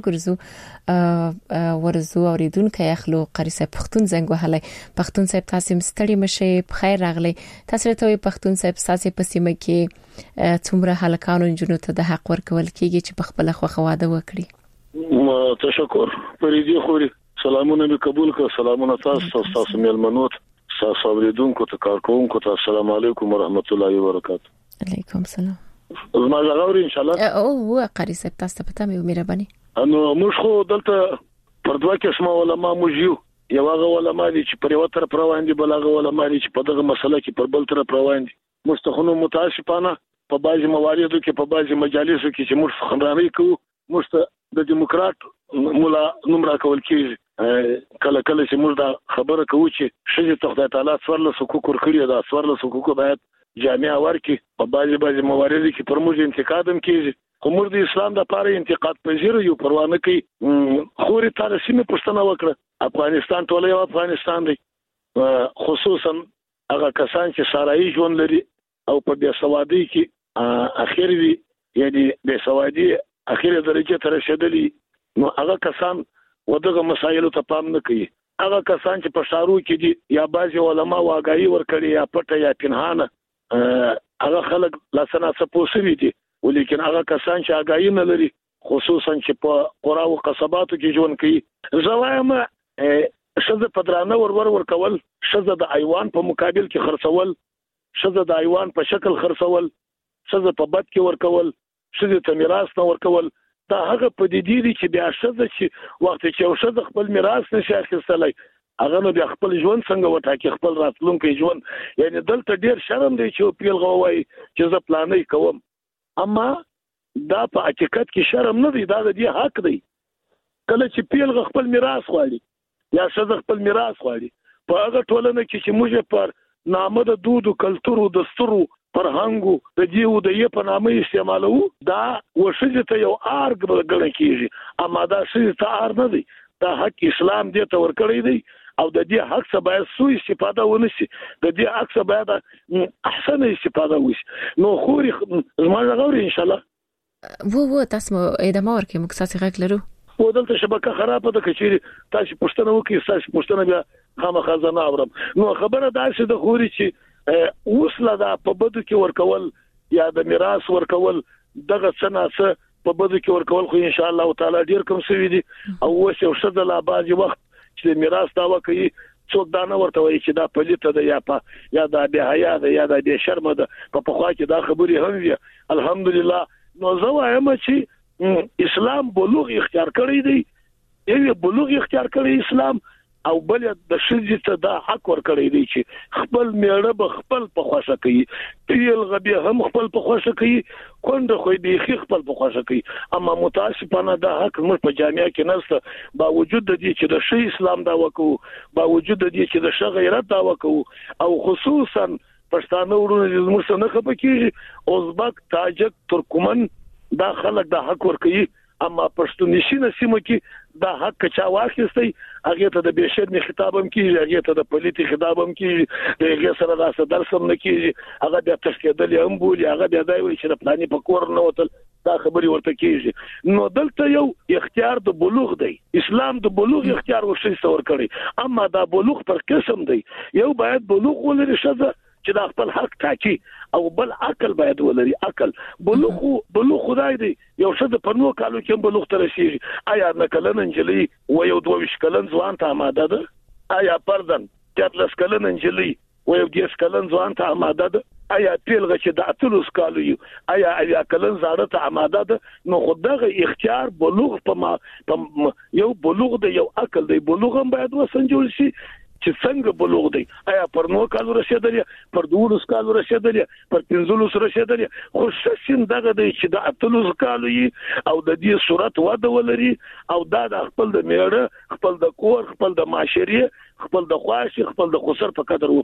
وګرځو ورزو اوریدونکو اخلو قاری صاحب پښتون زنګ وهلای پښتون صاحب تاسو مستړی مشه په خیر راغلی تاسو ته پښتون صاحب ساسي په سیمه کې څومره هلکانو جنونو ته د حق ورکول کیږي چې په خپل خوخه واده وکړي؟ تشکر پریدي خوري سلامونه می قبول کړ، سلامونه تاسو تاسو ملمنوت تاسو اوریدونکو ته کارکونکو ته السلام علیکم ورحمت الله وبرکاته. علیکم السلام. زما غوړي ان شاء الله او هو قاری صاحب تاسو په تمه مهرباني. انو موږ خو دلته پر دوه قسمه علما موږ یو یو هغه علما دي چې پر یو طرف روان دي، بل هغه علما دي چې په دغه مسله کې پر بل طرف روان دي. مستخونو متاسفانه په بعضي مواردو کې په بعضي مجالسو کې چې موږ خبرې کوو موږ د دیموکرات مولا نمبر کول کېږي، کله کله چې موږ دا خبره کوو چې شجه خدای تعالی څورله حقوق ورکړي دا څورله حقوق باید جامعه ورکي په بعضي بعضي مواردو کې پر موږ انتقاد هم کېږي، خو موږ د اسلام د لپاره انتقاد پذیر یو پروا نه کوي. خوري تاسو مې پښتنه وکړه افغانستان ټول یو افغانستان دی، خصوصا هغه کسان چې سارایي ژوند لري او په بیا سوادي کې اخر وی یعنی د سوادي اخیره درجه ته رسیدلی نو هغه کسان ودغه مسایلو ته پام نه کوي. هغه کسان چې په شارو کې دي یا بعضي علما واغایي ورکړي یا پټه یا پنهانه هغه خلک لاسنه سپوسوي دي ولیکن هغه کسان چې اگایي نه لري خصوصا چې په قرا او قصباتو کې ژوند کوي زوایم شزه پدرانه ورور ورکول شزه د ایوان په مقابل کې خرڅول شزه د ایوان په شکل خرڅول شزه په بد کې ورکول شزه ته میراث نه ورکول دا هغه په دې دي چې بیا شزه چې وخت چې او شزه خپل میراث نشي اخیستلای هغه نو بیا خپل ژوند څنګه وټاکي خپل راتلونکي ژوند یعنی دلته ډیر شرم دی چې پیل غووي چې ز پلانې کوم اما دا په حقیقت کې شرم نه دی دا د دې حق دی کله چې پیل خپل میراث غواړي یا شزه خپل میراث غواړي په هغه ټولنه کې چې موږ پر نامه د دود او کلچر او دستورو فرهنګو د دیو د یې په نامه استعمالو دا وشجه ته یو ارګ بلګل کیږي اما دا شی ته ار نه دی دا حق اسلام دې ته ورکړی دی او د دې حق څخه باید سوء استفاده ونشي د دې حق څخه باید احسن استفاده وشي نو خوري زموږ غوړي ان شاء الله وو وو تاسو ادمه ورکې مکساسي غږ لرو و دلته شبکه خرابه ده کچېری تاسو پښتنه وکي تاسو پښتنه بیا خامخا زنه اورم نو خبره دا چې د خوري چې وسله دا په بدو کې ورکول یا د میراث ورکول دغه څنګه په بدو کې ورکول خو ان شاء الله تعالی ډیر کم سوي دي او وسه ورشد لا بعضي وخت چې میراث داوا کوي څوک دا نه ورته وایي چې دا پلیته ده یا په یا دا به حیا ده یا دا به شرم ده په پخوا کې دا خبري هم وي الحمدلله نو زه وایم چې اسلام بلوغ اختیار کړی دی یو بلوغ اختیار کړی اسلام او بل د شذ ته دا حق ور کړی دی چې خپل میړه به خپل په خوښه کوي پیل غبي هم خپل په خوښه کوي کونډه خو به خپل په خوښه کوي اما متاسفانه دا حق موږ په جامعه کې نشته با وجود د دې چې د شی اسلام دا وکړو با وجود د دې چې د ش غیرت دا وکړو او خصوصا پښتانه ورونه زموږ څخه نه خپکیږي ازبک تاجک ترکمن دا خلک دا حق ور کوي اما پښتونشي نسیمه کې دا حق چا واخیستي هغه ته د بشرمي خطابم کیږي هغه ته د پولیټي خطابم کیږي د هغه سره د درسم نه کیږي هغه د تشکیدل هم بولی هغه د دای وی چې پلاني په کور نه وتل دا خبري ورته کیږي نو دلته یو اختیار د بلوغ دی اسلام د بلوغ اختیار ورشي څور کړی اما دا بلوغ پر قسم دی یو باید بلوغ ولري شزه چې دا خپل حق ټاکي او بل عقل باید ولري عقل بلوغ بلوغ خدای دی یو شد په نو کالو کې بلوغ تر شي آیا نکلن انجلی و یو دوه وشکلن ځوان ته آماده ده آیا پردن چاتلس کلن انجلی و یو دیس کلن ځوان ته آماده ده آیا پیلغه چې د اتلوس کالو یو آیا آیا کلن زاړه ته آماده ده نو خدغه اختیار بلوغ په یو بلوغ دی یو عقل دی بلوغ هم باید وسنجول شي چې څنګه بلوغ دی آیا پر نو کالو رسیدلی پر دوه کالو رسیدلی پر پنځلس رسیدلی خو شسین دغه دی چې د اتلوس کالو او د دې صورت واده ولري او دا د خپل د میړه خپل د کور خپل د معاشري خپل د خواش خپل د خسر په قدر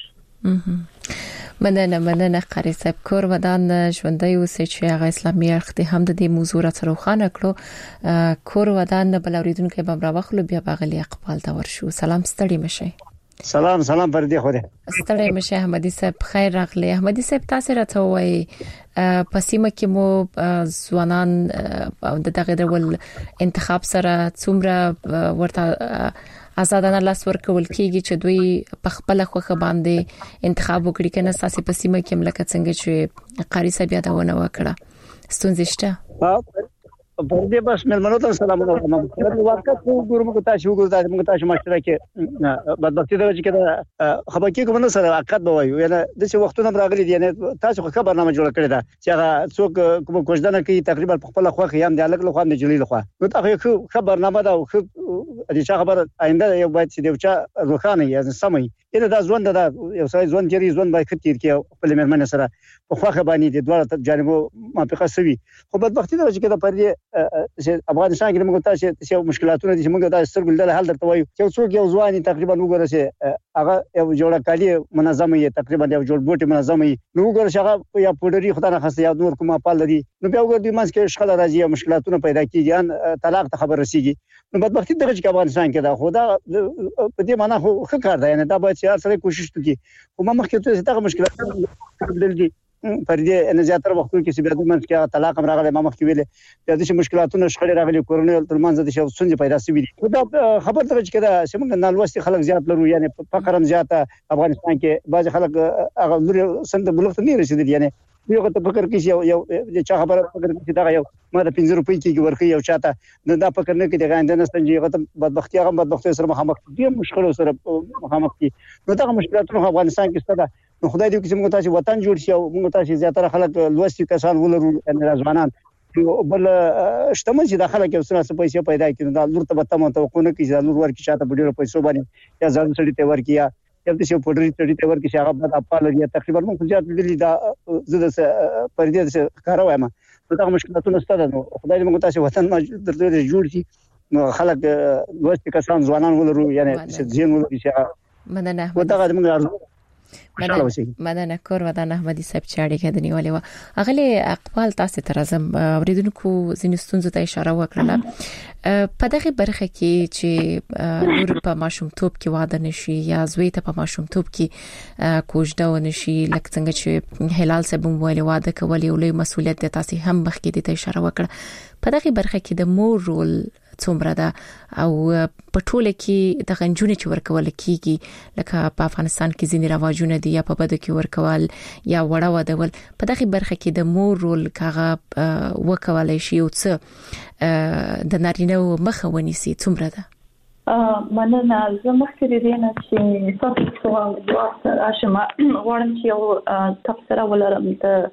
وپوي مننه مننه قاری صاحب کور ودان ژوندۍ اوسې چې هغه اسلامي اړخ ته هم د دې موضوع را روښانه کړو کور ودان بل اوریدونکو به راوخلو بیا باغلی اقبال دا ورشو سلام ستړي مشه سلام سلام پر دې خوده ستړي مشه احمدي صاحب خیر راغلی احمدي صاحب تاسو راته وایي پسیمه کې مو ځوانان او د دغه ډول انتخاب سره څومره ورته آزادانه لاس ورکول کیږي چې دوی په خپل خوخه باندې انتخاب وکړي کنه ساسي پسیمه کې ملک څنګه چې قاری صاحب یادونه وکړه ستونزې شته پر دې بس ملمنو ته سلام علیکم په واقع خو ګورم کو تاسو ګورم موږ تاسو مشره کې بدبختی دا چې کده خبر کې کوم سره عقد بوایو یعنی د څه وختونه راغلي دي یعنی تاسو خو برنامه جوړ کړی دا چې هغه څوک کوم کوژدنه کوي تقریبا په خپل خو خیام دی الګ له خو نه جلی له خو نو تاسو خو برنامه دا خو د چا خبر آینده یو باید چې دیوچا روخانه یې سمي یعنی دا ځوان دا یو ځای ځوان چې ځوان باید کتیر کې په لمرمن سره په خو باندې د دوه جانبو موافقه سوي خو بدبختی دا چې کده پر دې چې افغانستان کې موږ تاسو چې مشکلاتونه دي چې موږ دا سترګل له حل درته وایو چې څوک یو ځواني تقریبا وګوره چې هغه یو جوړه کالی منظمه یې تقریبا یو جوړ بوټي منظمه یې نو وګوره چې هغه یا پودري خدای نه خاصه یا نور کومه پال لري نو بیا وګوره د مانس کې شخړه راځي او مشکلاتونه پیدا کیږي ان طلاق ته خبر رسیږي نو بدبختی دغه چې افغانستان کې دا خو دا په دې معنا خو ښه کار دی، یعنی دا باید چې هر څه کوشش وکړي. خو ما مخکې ته دغه مشکلات دلته پر دې نه زیاتره وختونو کې چې بیا د منځ کې طلاق هم راغلی، ما مخکې ویلې د دې مشکلاتونو شخړې راغلي، کورنۍ ترمنځ د شو څنګه پیدا شوې دي. دا خبر ته چې دا څنګه نالوستي خلک زیات لرو، یعنی فقر هم زیاته افغانستان کې، بعض خلک هغه لري سند بلوغ ته نه رسیدي، یعنی یو ته فکر کې یو یو چا خبره فکر کې دا یو ما د پنځه روپۍ کې ورکړي یو چاته دا فکر نه کې د غاندې نه ستنجي غته بدبختي هغه بدبختي سره مخامخ دي، مشکل سره مخامخ دي. نو دا مشکلاتونه افغانستان کې ستاسو نو خدای دې چې موږ تاسو وطن جوړ شي او موږ تاسو زیاتره خلک لوستي کسان ولرو، ان ځوانان بل شتمن چې داخله کې وسره څه پیسې پیدا کړي، دا لور ته به تمه توقع نه کوي چې لور ورکی شاته بډیرو پیسو باندې یا ځان سړي ته ورکی یا یو څه پډری ټری ته ورکی شي هغه د خپل لري تقریبا موږ زیات دلی دا زده پر دې کار وایم. نو دا مشکلاتونه ستاسو نو خدای دې موږ تاسو وطن ما درته جوړ شي، نو خلک لوستي کسان ځوانان ولرو، یعنی چې ځین ولري چې مننه ودا موږ ارزو مننه کور ودان احمدي صاحب چې اړیکه د نیولې و. اغله اقبال تاسو ته راځم، اوریدونکو ځینې ستونزو ته اشاره وکړه په دغه برخه کې چې نور په ماشومتوب کې واده نشي یا زوی ته په ماشومتوب کې کوژده ونشي، لکه څنګه چې هلال صاحب ویلي واده کول یو لوی مسؤلیت دی، تاسو هم مخکې د اشاره وکړه. په دغه برخه کې د مور رول څومره ده او په ټوله کې د غنجونې چې ورکول کیږي، لکه په افغانستان کې ځینې رواجونه دي یا په بده کې ورکول یا وړه ودول، په دغه برخه کې د مور رول کاغه وکولای شي او څه د نارینه مخه ونیسي څومره ده؟ مننه. زه مخکې دې نه چې تاسو سوال جواب راشم غواړم چې یو تفسیر ولرم ته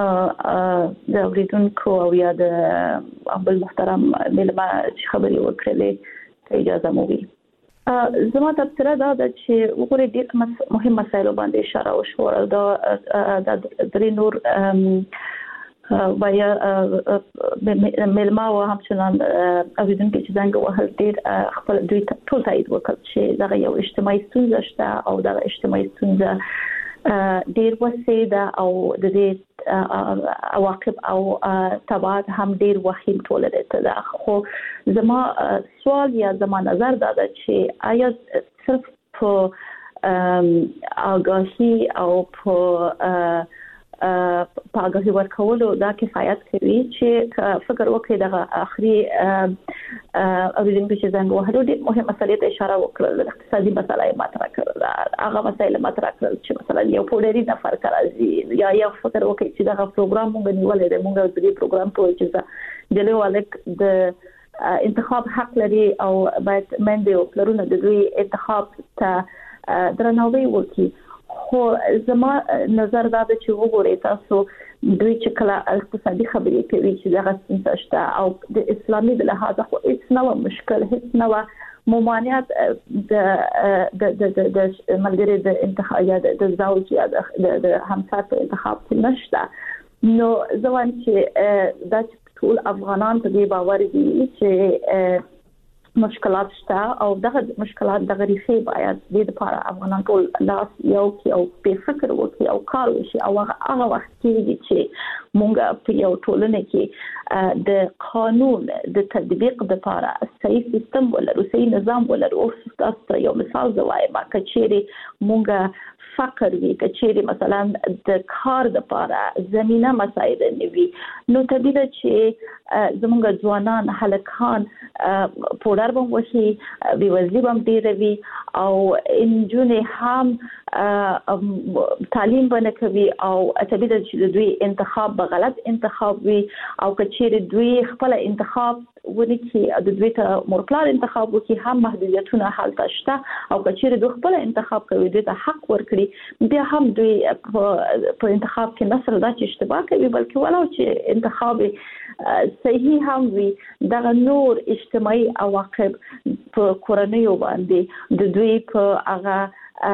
د اوریدونکو او یا د ابل محترم ملما چې خبري وکړلې اجازه مو وي. زما تفسیر دا د چې وګورئ د مهم مسایلو باندې اشاره وشوه، دا د درې نور ویا ملما او همچنان اوریدونکو چې څنګه وهل ډیر خپل دوی ټول تایید وکړ چې دا یو اجتماعي ستونزه شته او دا اجتماعي ستونزه ډیر وسیده او د دې عواقب او تبعات هم ډیر وخیم ټولرته ده. خو زما سوال یا زما نظر دا ده چې آیا صرف په آگاهی او په په آگاهی ورکولو دا کفایت کوي چې فکر وکړي د اخري اوریدونکو چې څنګه وهلو د مهمه مسلې ته اشاره وکړه، اقتصادي مسله مطرح کړل، هغه مسایل مطرح کړل چې مثلا یو پوډری نفر راځي یا یو فکر وکړي چې دا پروګرام موږ نیولې ده، موږ د دې پروګرام په چې د لیوالک د انتخاب حق لري او باید منډه او پلرونه د دوی انتخاب ته درناوی وکړي. خو زما نظر دا ده چې وګورئ تاسو دوی چې کله اقتصادي خبرې کوي چې دغه څه شته او د اسلامي د لحاظه خو هیڅ نه مشکل، هیڅ نه ممانعت د د د د ملګری د انتخاب یا د زوج یا د همسر په انتخاب کې نشته. نو ځوان چې د ټول افغانان په دې باور دي چې مشکلات شته او دغه مشکلات د غریخي باید د لپاره افغانان ټول لاس یو کې او په فکر وکړي او کار وشي او هغه وخت کې چې مونږ په یو ټولنه کې د قانون د تطبیق لپاره صحیح سیستم ولرو، صحیح نظام ولرو. او تاسو یو مثال زوایم کچېری مونږ فقر وی کچېری مثلا د کار لپاره زمينه مساعده نوي، نو طبيعي چې زمونږ ځوانان هلکان پودر بم وشي بي وزلي بم ډیروي او انجونې هم تعلیم باندې کوي او طبيعي چې دوی انتخاب به غلط انتخاب وي او کچېری دوی خپل انتخاب ونی چې د دوی ته مورپلار انتخاب وکي هم محدودیتونه حالت شته او کچېری دوی خپل انتخاب کوي دوی ته حق ورکړي، بیا هم دوی په انتخاب کې نسل دا چې اشتباه کوي، بلکې ولو چې انتخاب صحیح هم وي دا نور اجتماعي عواقب په کورنۍ باندې د دوی په هغه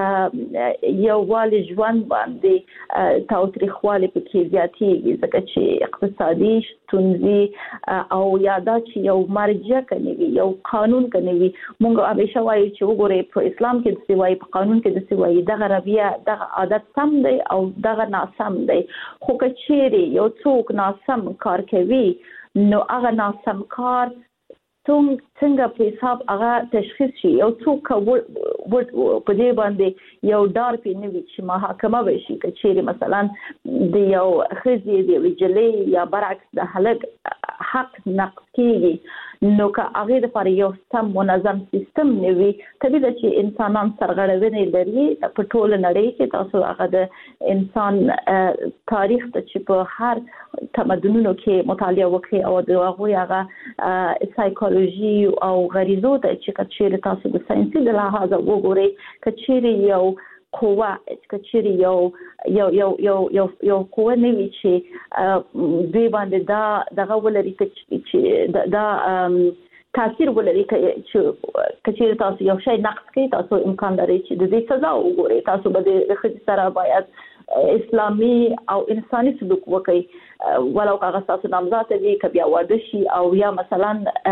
یو والي ژوند باندې تاوتریخوالی پکې زیاتېږي، ځکه چې اقتصادي ستونزې او یادا چې یو مرجع کوي یو قانون کوي. موږ همیشه وایو چې وګورئ په اسلام کې د سوای په قانون کې د سوای دغه رویه دغه عادت سم دی او دغه ناسم دی، خو کچېری یو څوک ناسم کار کوي نو هغه ناسم کار څنګه په حساب هغه تشخیص شي یو څوک په دې باندې یو ډار پینوي چې محاکمه وشي چې مثلا د یو خزي دی ویجلې یا برعکس د هلک حق نقض کیږي نو که هغه د پر یو سم منظم سیستم نوي طبيعي ده چې انسانان سرغړونې لري په ټول نړۍ کې تاسو هغه د انسان تاریخ ته چې په هر تمدنونو کې مطالعه وکړي او د هغه هغه سایکولوژي او غریزو ته چې کچېر تاسو د ساينسي د لحاظ وګورئ کچېر یو قوه کچېر یو یو یو یو یو یو قوه نوي چې دوی باندې دا دغه ولري چې دا تاثیر ولري چې کچېر تاسو یو شی نقص کوي تاسو امکان لري چې د دې سزا وګورئ تاسو به د خځې سره باید اسلامي او انساني سلوک وکړي ولو هغه تاسو نامزاد دي کبیا واده شي او یا مثلا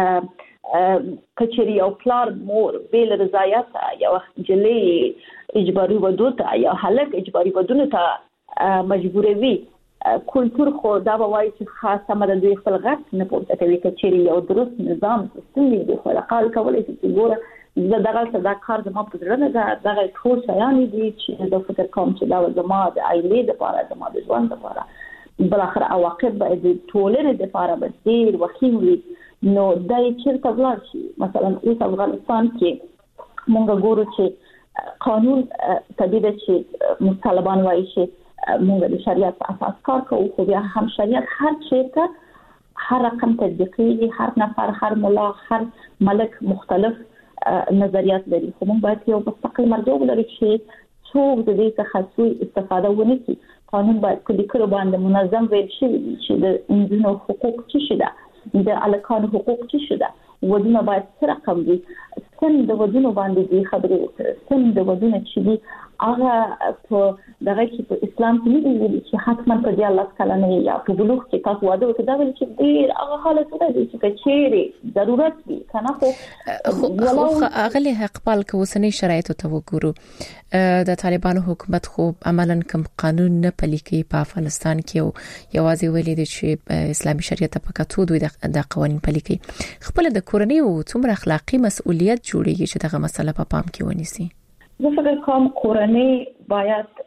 کچېری او پلار مور بیل رضایت یا جلې اجباري ودو ته یا هلک اجباري ودونه ته مجبوروي کلچر خو دا به وایي چې خاصه مده دوی خپل غږ نه پورته کوي کچېری یو درست نظام سیستم دی خو لقال کولای شي چې ګوره زه دغه صدا کار زما په ځړنه دا دغه ټول شیان دي چې د فکر کوم چې دا زما د عائلې لپاره زما د ژوند لپاره بل اخر عواقب به د ټولنې لپاره به ډیر وخیم وي نو دای چیرته ولاړ شي مثلا اوس افغانستان کې مونږ ګورو چې قانون طبيعي چې طالبان وایي چې مونږ د شریعت په اساس کار کوو خو بیا هم شریعت هر چیرته هر رقم تطبیقي هر نفر هر مولا هر ملک مختلف نظریات لري خو مونږ باید یو مستقل مرجع ولرو چې څوک د دې څخه سوء استفاده ونه کړي قانون باید کلی کړو باندې منظم ویل شي چې د انسانو حقوق څه شي د الکانو حقوق څه شي ده ودونه باید څه رقم دي سم د ودونو باندې دي خبرې وکړي سم د ودونه چې دي هغه په دغه کې په اسلام کې نه دی چې حتما په دې الله تعالی نه یا په بلوغ کې تاسو واده وکړئ دا ولې چې ډیر هغه حالت دی چې چیرې ضرورت دي کنه خو ولو اغلی حق پال کو وسنی شرایط ته وګورو د طالبانو حکومت خو عملاً کوم قانون نه پلي کوي په افغانستان کې او یوازې ویلي دي چې اسلامي شریعت په کتو دوی د قوانين پلي کوي خپل د کورنۍ او څومره اخلاقی مسؤلیت جوړیږي چې دغه مسله په پام کې ونیسي زه فکر کوم کورنۍ باید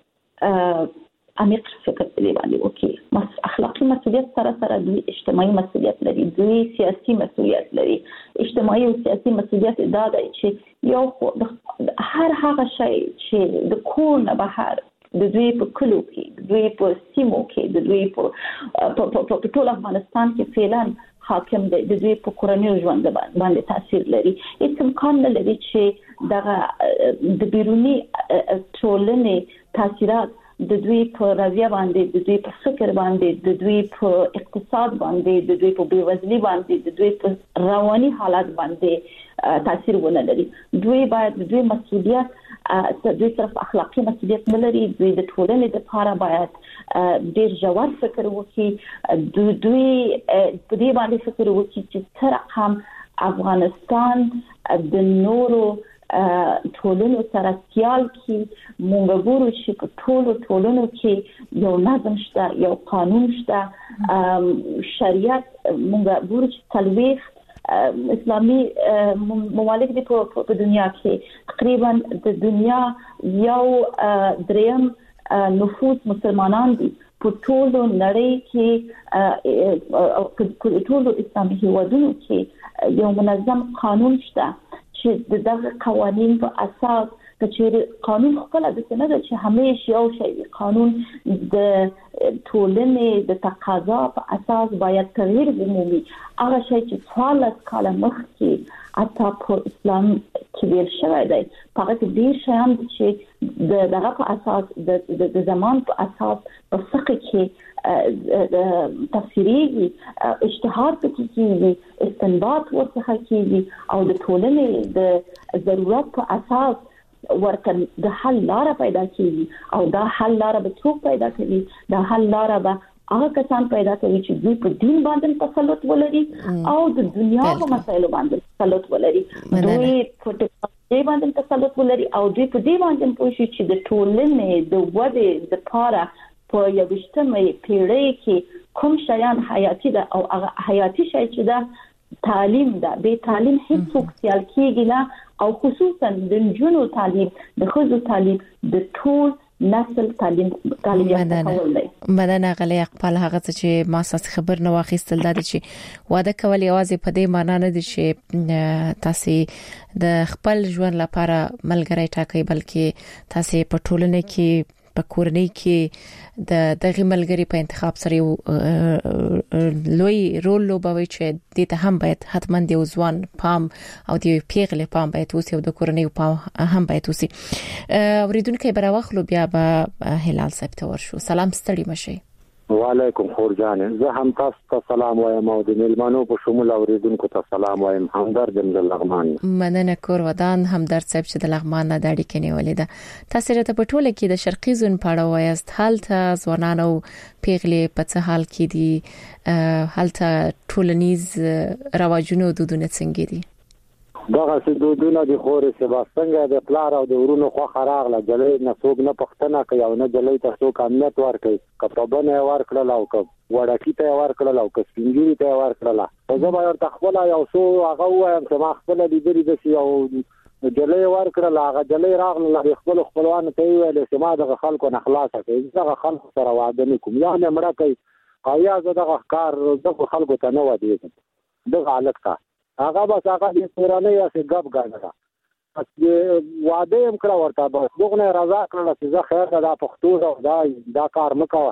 عمیق فکر پرې باندې وکړي مس اخلاقی مسؤلیت سره سره دوی اجتماعي مسؤلیت لري دوی سیاسي مسؤلیت لري اجتماعي او سیاسي مسؤلیت دا دی چې یو هر هغه شی چې د کور نه بهر د دوی په کلو کې د دوی په سیمو کې د دوی په په ټول افغانستان کې فعلا حاکم دی د دوی په کورنۍ ژوند باندې تاثیر لري هیڅ امکان نه لري چې دغه د بیرونی ټولنې تاثیرات د دوی په رویه باندې د دوی په فکر باندې د دوی په اقتصاد باندې د دوی په بیوزلي باندې د دوی په رواني حالات باندې تاثیر ونه لري دوی باید د دوی مسؤلیت د دوی طرف اخلاقی مسؤلیت نه لري دوی د ټولنې لپاره باید ډیر ژور فکر وکړي دوی دوی په دې باندې فکر وکړي چې تر رقم افغانستان د نورو ټولنو سره سیال کې مونږ ګورو چې په ټولو ټولنو کې یو نظم شته یو قانون شته شریعت مونږ ګورو چې تلويخ اسلامي ممالک دي په دنیا کې تقریبا د دنیا یو دریم نفوذ مسلمانان دي په ټولو نړۍ کې په ټولو اسلامي هیوادونو کې یو منظم قانون شته چې دغه قوانين په اساس چې قانون خپل د سند چې همیشه یو شی قانون د ټولنې د تقاضا په اساس باید تغییر ومومي هغه شی چې څوارلس کاله مخکې اته په اسلام کې ویل شوی دی هغه کې ډیر شیان چې دغه په اساس د زمان په اساس په فقه کې تفسیری اجتهاد کوي استنباط ورڅخه کوي او د ټولنې د ضرورت په اساس ورته د حل لار پیدا کیږي او دا حل لار به څوک پیدا کوي دا حل لار به هغه کسان پیدا کوي چې دوی په دین باندې تسلط ولري او د دنیا په مسایلو باندې تسلط ولري دوی په دې باندې تسلط ولري او دوی په دې باندې پوه شي چې د ټولنې د ودې لپاره په یو اجتماعي پیړۍ کې کوم شیان حیاتي ده او هغه حیاتي شی چې ده تعلیم دا به تعلیم هیڅ سیال کېږي نه او خصوصا د جنو تعلیم د خزو تعلیم د ټول نسل تعلیم تعلیم کول دی. مدنه غلي خپل هغه چې ما ساس خبر نه واخیستل دا چې واده کول یوازې په دې معنی نه دي چې تاسو د خپل ژوند لپاره ملګری ټاکئ بلکې تاسو په ټولنه کې په کورنۍ کې د دغه ملګری په انتخاب سره یو لوی رول لوبوي چې د ته هم باید حتما د ځوان پام او د پیغلې پام باید اوسي او د کورنۍ پام هم باید اوسي. اوریدونکو به راوخلو بیا به هلال صاحب ته ورشو. سلام ستړي مشي. وعلیکم خورجان، زه هم تاسو ته سلام وایم او د ملمنو په شمول اوریدونکو ته سلام وایم. همدرد د لغمان. مننه کور ودان همدرد صاحب چې د لغمان نه د اړیکې نیولې ده. تاسو راته په ټوله کې د شرقي زون پاړه وایست حالته ځوانان او پیغلې په څه حال کې دي، حالته ټولنیز رواجونه او دودونه څنګه دي؟ دغه سدودونه د خورې سباستنګ د پلار او د ورونو خو خراغ لا جلې نه څوک نه پښتنه کوي او نه جلې ته څوک امنیت ورکړي. کپړبنه ورکړل او کب وړکی ته ورکړل او کسپینګری ته ورکړل. او زه به ورته خپل یو څو هغه وایم چې ما خپل لیدري د سی او جلې ورکړل. هغه جلې راغله د خپل خپلوان ته ویل چې ما دغه خلکو نه خلاص کړي، دغه خلکو سره وعده نکوم یا نه مړه کوي او یا دغه کار دغه خلکو ته نه ودی دغه حالت کا هغه بس هغه د پرانه یا څه غب غاړه چې واده هم کړه ورته بس دغه نه رضا کړل چې زه خیر دا پښتو دا دا کار مکو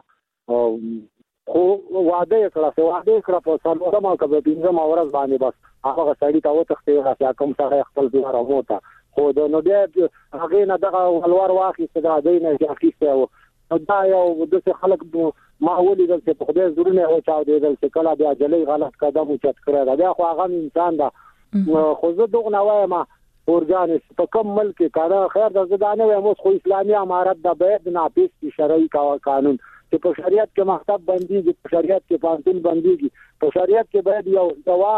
خو واده کړه چې واده کړه په څلور ما کبه پینځه ما ورځ باندې بس هغه سړی ته وته چې کوم سره خپل دوه راوته خو د نو بیا هغه نه دغه ولور واخی چې دا دینه چې اخیسته دا یو د خلک ما ولیدل چې په خدای زړه او چاو دیدل چې کله بیا جلې غلط قدم اوچت کړی دا خو هغه انسان دا خو زه دغه نه وایم اورجان په کوم ملک کاره خیر د زدانه وایم خو اسلامي امارت د باید ناپیس شرعي قانون چې په شریعت کې مکتب بنديږي، په شریعت کې پانتون بنديږي، په شریعت کې باید یو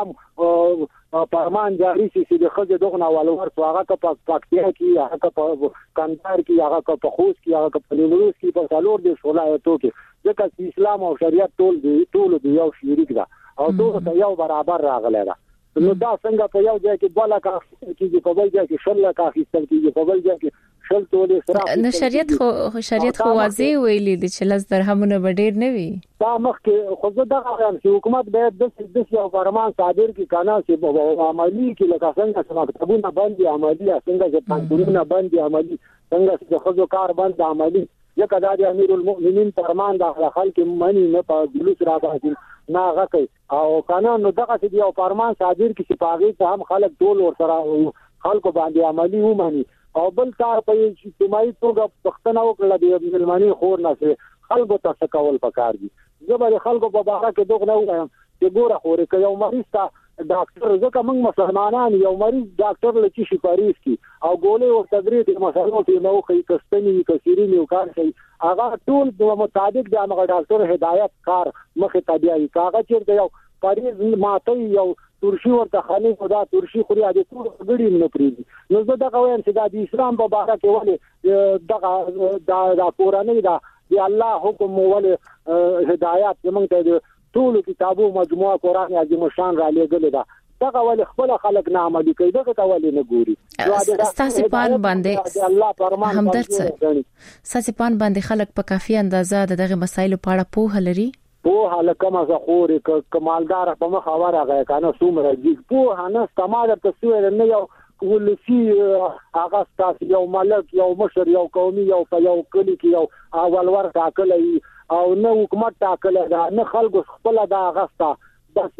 دوام پرمان جاری شي چې د خځې دغه ولور هغه په پاکستان کې هغه په کندهار کې هغه په خوست کې هغه په نیمروز کې په څلور د ولایتو کې ځکه چې اسلام او شریعت ټول دی ټول دی یو شریک ده او ټول یو برابر راغلی ده. نو دا څنګه په یو ځای کې دوه لکه کېږي، په بل ځای کې شل لکه اخیستل کېږي، په بل ځای کې شل تولې سره نو شریعت خو شریعت خو واضح ویلي دي چې لږ درهمونه به ډیر نه وي. دا مخکې خو زه دغه وایم چې حکومت باید د دې یو فرمان صادر کړي کنه چې عملی کې لکه څنګه چې مکتبونه باندې عملی څنګه چې پانتونونه باندې عملی څنګه چې خزو کار باندې عملی ځکه دا د امیر المؤمنین فرمان د خلک منی نه په جلوس راځي نه غکي او قانون نو دغه چې یو فرمان صادر کړي چې پاغي ته هم خلک ټول ور سره خلکو باندې عملی ومني او بل کار په اجتماعي توګه پښتنه وکړه د ملمني خور نه خلکو ته کول پکار دي. زبر خلکو په باره کې دغه نه وایم چې ګوره خوري که یو مریض ته ډاکټر ځکه موږ مسلمانان یو مریض ډاکټر لچی شفاریس کی او ګولې او تدریس مسلو ته نو کوي کستنی کثیری نیو کار کوي هغه ټول د مطابق د هغه ډاکټر هدایت کار مخه تابعي کاغذ چیرته یو مریض ماته یو ترشي ورته خالي خدا ترشي خوري اده ټول غړي نه پریږي. نو زه دا وایم چې د اسلام په باره کې ولې دغه د قرآني دا دی الله حکم ولې هدایت موږ ته ټول کتابو مجموعه قرآن عظیم شان را لېږل دا دغه ول خپل خلق نه عملي کوي دغه ول نه ګوري. ستاسو پان باندې الله فرمان همدرد ستاسو پان باندې خلق په کافي اندازه دغه مسایلو په اړه پوهه لري. پوهه لکه ما زخوري کمالدار په مخ اوره غا کنه څومره دي پوهه نه استعمال تصویر نه یو ولسی هغه تاسو یو ملک یو مشر یو قومي یو په یو کلی کې یو اول ور ټاکلې او نه حکومت ټاکلې دا نه خلکو خپل دا غستا بس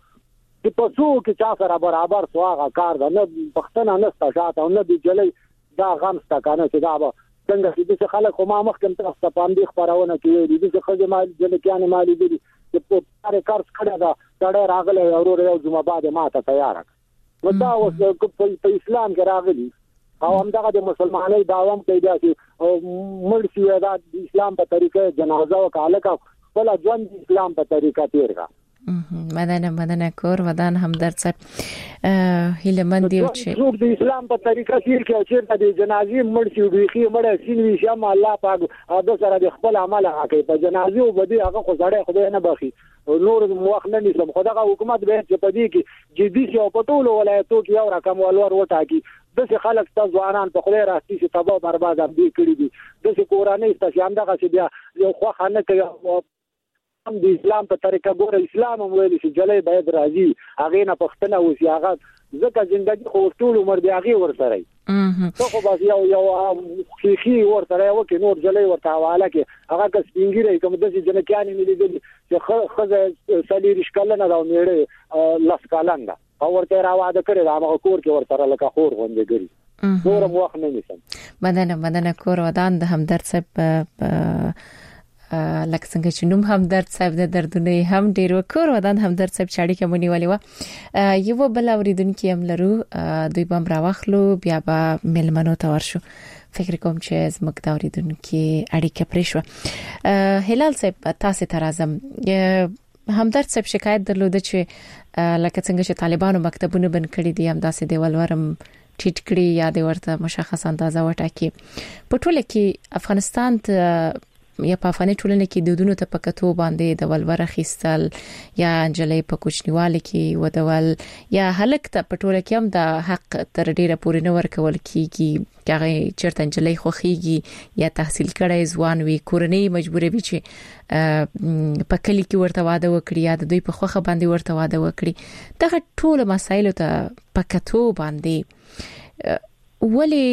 چې په څو کې چا سره برابر سواغه کار ده نه پښتنه نه ستاسو نه دی جلې دا غم ستکنه چې دا څنګه چې د خلکو ما مخکې تاسو ته باندې خبرونه کوي د دې خځه مال جلې کانه مالي دي چې په کار کار کړه دا ډېر راغله اورور یو جمعه بعد ما ته تیار نو دا اوس په اسلام کې راغلي او همدغه د مسلمانۍ داوام کوي چې مړ شي دا د اسلام په طریقې جنازه وکاله کا خپل ژوند اسلام په طریقه تیر کا مننه مننه کور ودان همدرد صاحب هیله من دیو چې څوک د اسلام په طریقه تیر کې چې د جنازې مړ شي دوی مړ سینوي شم الله پاک او د سره د خپل عمل حقې په جنازې او بدی هغه خو زړه خدای نه بخي نور موخ نه نسم خدای حکومت به چې په دې کې جدي شي او په ټولو ولایتو کې یو رقم ولور وټاکي د خلک تاسو ځوانان په خله راستي چې تباہ برباد هم دي کړی دي د کورانه استشام دغه چې بیا یو خو خانه کوي هم د اسلام په طریقه ګوره اسلام هم ویل چې جلې باید راځي هغه نه پښتنه وسی هغه ځکه ژوندۍ خو ټول عمر دی هغه ورسره ته خو بس یو یو خيخي ورسره وکي نور جلې ورته حواله کې هغه کس پینګری کوم د جنکیان نه لیدل چې خزه سلیری شکل نه دا میړه لاس کالنده او ورته راواده کړی دا هغه کور کې ورسره لکه خور غونډه ګری نور موخ نه نشم مننه مننه کور ودان د همدرد صاحب لکه څنګه چې نوم همدرد صاحب د دردونه هم ډیر وکړ ودان همدرد صاحب چاړي کومنی والی و یو بل اوریدونکو هم لرو دوی بم راوخلو بیا به ملمنو ته ورشو فکر کوم چې زموږ د اوریدونکو اړیکه پرې شو هلال صاحب تاسو ته راځم همدرد صاحب شکایت درلود چې لکه څنګه چې طالبانو مکتبونه بند کړي دي هم داسې دیوال ورم ټیټ کړي یا د ورته مشخص اندازه وټاکي په ټوله کې افغانستان ته یا په افغاني ټولنه کې دودونو ته پکتو باندې د ولور خيستل یا انجلې په کوچنیواله کې ودول یا هلک ته پټوله کې هم د حق تر ډیره پورې نه ورکول کیږي هغه چرته انجلې خوخيږي یا تحصیل کړي ځوان وي کورنۍ مجبورې وي چې په کلی کې ورته واده وکړي یا د دوی په خوخه باندې ورته واده وکړي دغه ټول مسایل ته پکتو باندې ولی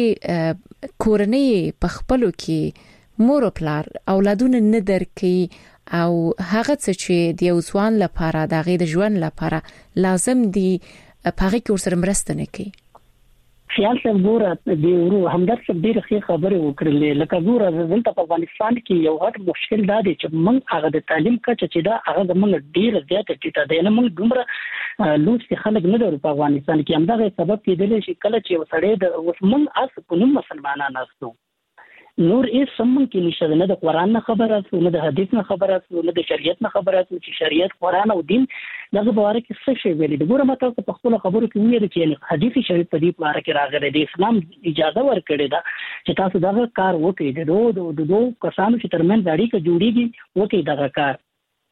کورنۍ په خپلو کې مور او پلار اولادونه نه درکې او هغه څه چې د یو ځوان لپاره د غي د ژوند لپاره لازم دي پاره کې ورسره مرسته نه کوي خیال څه ګوره د ورو همدرد څه ډیره ښه خبره وکړلې لکه ګوره دلته په افغانستان کې یو غټ مشکل دا دی چې موږ هغه د تعلیم کچه چې دا هغه د موږ ډیره زیاته ټیټه ده نه موږ دومره لوڅ خلک نه درو په افغانستان کې همدغه سبب کېدل چې کله چې وسړې د وسمن اس په نوم مسلمانان ناستو نور هیڅ سمون کې نشته نه د قران نه خبره او نه د حدیث نه خبره او نه د شریعت نه خبره چې شریعت قران او دین دغه باره کې څه شی ویلي د ګوره ماته په خپل خبرو کې ویل چې حدیث شریف په دې باره کې راغلی دی اسلام اجازه ورکړي دا چې تاسو دغه کار وکړئ د دوه د دوه کسانو چې ترمن اړیکه جوړیږي وکړئ دغه کار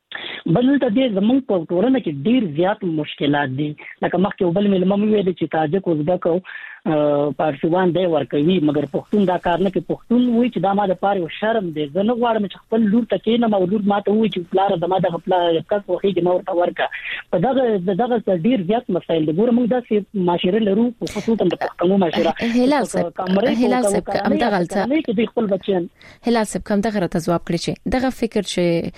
بل ته دې زمونږ په ټولنه کې ډیر زیات مشکلات دي لکه مخکې بل ملمم ویل چې تاجک ازبک او پارسیوان دی ورکوي مګر پښتون دا کار نه کوي پښتون وایي چې دا ما د پاره شرم دی زه نه غواړم چې خپل لور ته کېنم او لور ماته وایي چې پلار د ما د خپل کس وخیږي نو ورته ورکا په دغه دغه ډیر زیات مسایل دي ګوره موږ داسې معاشره لرو خصوصا د پښتنو معاشره هلال صاحب هلال صاحب هم دغه غلطه نه کې خپل بچیان هلال صاحب کوم دغه ته جواب کړی چې دغه فکر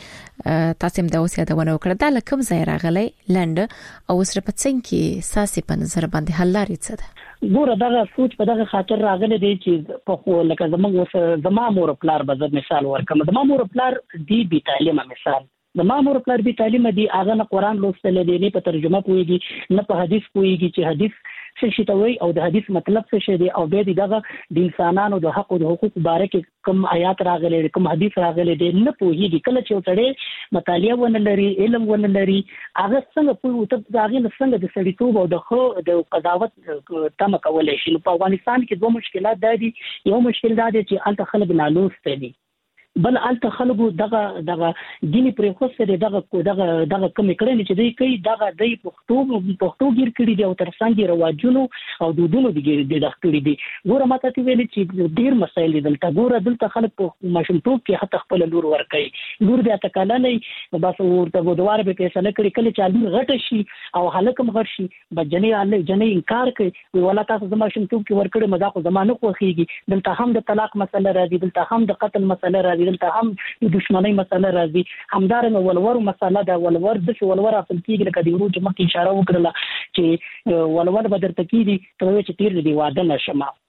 چې تاسو هم دا اوسه دا ونه وکړه دا لکم ځای راغلی لنډ او سره په څنګه کې ساسي په نظر باندې حل لري څه ده ګوره دغه سوچ په دغه خاطر راغلی دی چې په خو لکه زموږ زما مور پلار به زه مثال ورکم زما مور پلار دی بي تعلیمه مثال زما مور پلار بي تعلیمه دی هغه نه قران لوستل دی نه په ترجمه پويږي نه په حدیث پويږي چې حدیث څه شي ته وایي او د حدیث مطلب څه شي دی او به دغه د انسانانو د حق او د حقوق باره کې کوم آیات راغلي کوم حدیث راغلي دی نه پوهیږي کله چې وړي مطالعه ونه لري علم ونه لري هغه څنګه په ته هغه څنګه د سړیتوب او د خو د قضاوت تم کولای شي په افغانستان کې دوه مشکلات دي یو مشکل دا دی چې الته خلک نالوست دي بل الته خلکو دغه دغه دیني پرې خوسته دغه دغه دغه کم کړي چې دوی کوي دغه د پښتو پښتو ګیر کړي دي او ترڅنګ رواجونو او دودونو دي ګیر دي دغه دي ګوره ماته تی ویل چې ډیر مسایل دي دلته ګوره دلته خلک په ماشومتوب کې حتی خپل لور ور کوي لور بیا تکاله نه بس ورته غوډوار به فیصله کړي کله چې لور غټه شي او هلکم غټ شي بجنې الله جنې انکار کوي ولا تاسو د ماشومتوب کې ور کړي مزه خو زمانه خوخيږي دلته هم د طلاق مسله راځي دلته هم د قتل مسله راځي دلته هم د دښمنۍ مسله راځي همدارنګه ولور مسله دا ولور د ولور خپل کېږي لکه د ورو جمع کې اشاره وکړه چې ولور به درته کېږي ته چې تیر دی واده نشم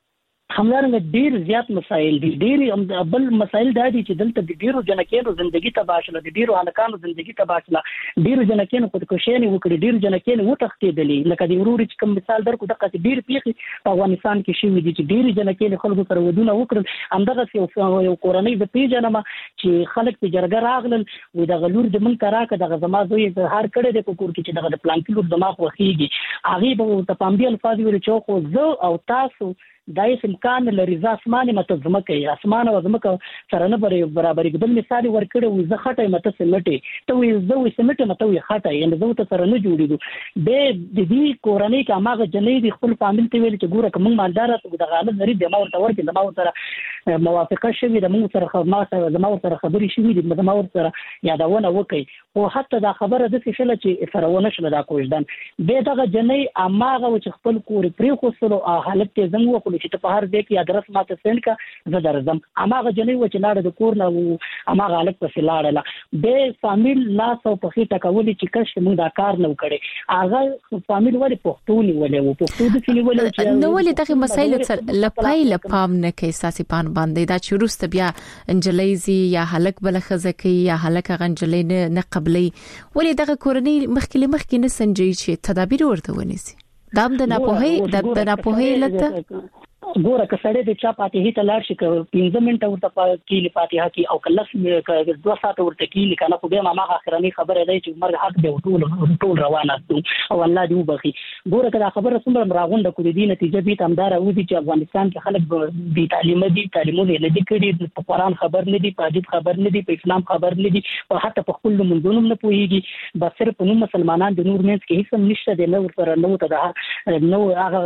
همدارنګه ډیر زیات مسایل دي. ډیر بل مسایل دا دي چې دلته د ډیرو جنکینو ژوندۍ تباہ شوه، د ډیرو هلکانو ژوندۍ تباہ شوه، ډیرو جنکینو خودکشي وکړي، ډیرو جنکینو وتښتېدلې. لکه د وروري چې کوم مثال درکو دغه ډیر پیښې په افغانستان کې شوې دي چې ډیرو جنکینو خلکو سره ودونه وکړل. همدغه یو کورنۍ د پیژنم چې خلک په جرګه راغلل و د غلور د من کراکه د زما زوی هر کړه د کور کې چې دغه پلان کې لور دماغ وخیږي هغه به ته پام دی الفاظ ویل چې خو زه او تاسو دایس امکان لري ځ اسمانه مت زمکه اسمانه و زمکه سره نه برابرې بل مثال ورکړه و زه خټه مت سمټي ته وې زه وې سمټه مت وې خټه یعنی زه ته سره نه جوړېږو به د دې کورنۍ کا ماغه جنې د خپل فامیل ته ویل چې ګوره کوم مالدار ته د غالب لري د ما ورته ورکې د ما سره موافقه شوې د موږ سره خبره سره د ما سره خبرې شوې د ما سره یادونه وکړي او حتی دا خبره د څه شله چې سره ونه شله دا کوژدان به دغه جنې اماغه چې خپل کور پرې خو سره حالت ته زنګ وکړي چې په هر ځای کې ادرس ماته سند کا زه درځم. اماغه جنې و چې لاړه د کور نه اماغه حالت پسې لاړه به فامیل لاس او په خېټه کولې چې کښ موږ دا کار نه وکړي. هغه فامیل ولې پښتوني ولې و پښتو د فلی ولې چې نو ولې دغه مسایل سره لپای لپام نه کوي ساسي پان باندې دا چې روسته بیا انجلیزي یا هلک بل خزکی یا هلک غنجلې نه قبلې ولې دغه کورنۍ مخکې مخکې نه سنجي چې تدابیر ورته ونیسي. دا د ناپوهي د ناپوهي لته ګوره که سړی د چا پاتې هیته لاړ شي که پنځه منټه ورته کېلي فاتحه کې او که لس دوه ساعته ورته کېلي که نه خو بیا هماغه اخرنۍ خبره دی چې مرګ حق دی ټول ټول روانه او الله دې وبخي. ګوره که دا خبره څومره راغونډه کړو دي نتیجه به همدا راوځي چې افغانستان کې خلک بې تعلیمه دي، تعلیمونه یې نه دي کړي، په قرآن خبر نه دي، په حدیث خبر نه دي، په اسلام خبر نه دي، او حتی په خپل لمونځونو نه پوهېږي. بس صرف نوم مسلمانان د نور منځ کې هېڅ هم نشته دی، نه ورسره نه ورته نو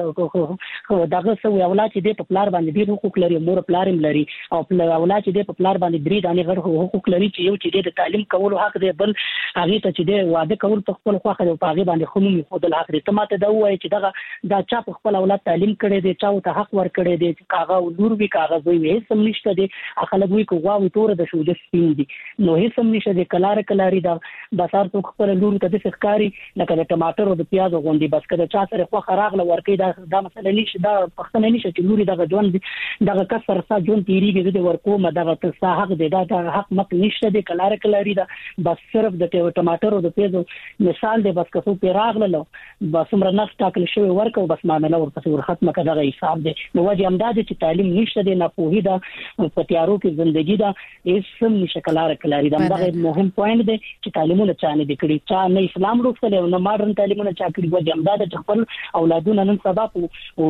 هغه دغه څه اولاد چې دی په پلار باندې ډېر حقوق لري، مور پلار هم لري، او اولاد چې دی په پلار باندې درې دانې غړ حقوق لري چې یو چې دی د تعلیم کولو حق دی، بل هغه ته چې دی واده کول په خپل خوخه دی په هغه باندې خونوم خودل حق دی. ته ماته دا وایي چې دغه دا چا په خپل اولاد تعلیم کړي دی، چا ته حق ور کړي دی چې کاغه لور وی کاغذ وي هیڅ هم نشته دی. خلک وی کوه وی تور د شو د سپین دي نو هیڅ هم نشته دی. کلار کلاری دا بازار ته خپل لور ته د ښکاری لکه د ټماټر او د پیاز غوندي بس کله چا سره خو خراغله ورکې دا دا مسله نشي دا پښتنه نشي چې لوري دغه ژوند دغه کسر سا ژوند تیریږي د ورکومه دغه څه حق دی دا حق مت نشته دی. کلار کلاری دا بس صرف د ټماټر او د پیاز مثال دی بس کسو پیراغله بس عمر نفس تاکل شوی ورکو بس معاملې ورپسې ور ختمه کړه حساب دی. نو وجه امداد چې تعلیم نشته دی، نه پوهی دا په تیارو کې ژوندۍ دا هیڅ هم نشه. کلار کلاری دا دغه مهم پوینټ دی چې تعلیمونه چانه دي کړي، چا نه اسلام روښتل او نه ماډرن تعلیمونه چا کړي. وجه امداد چې خپل اولادونه نن سبا په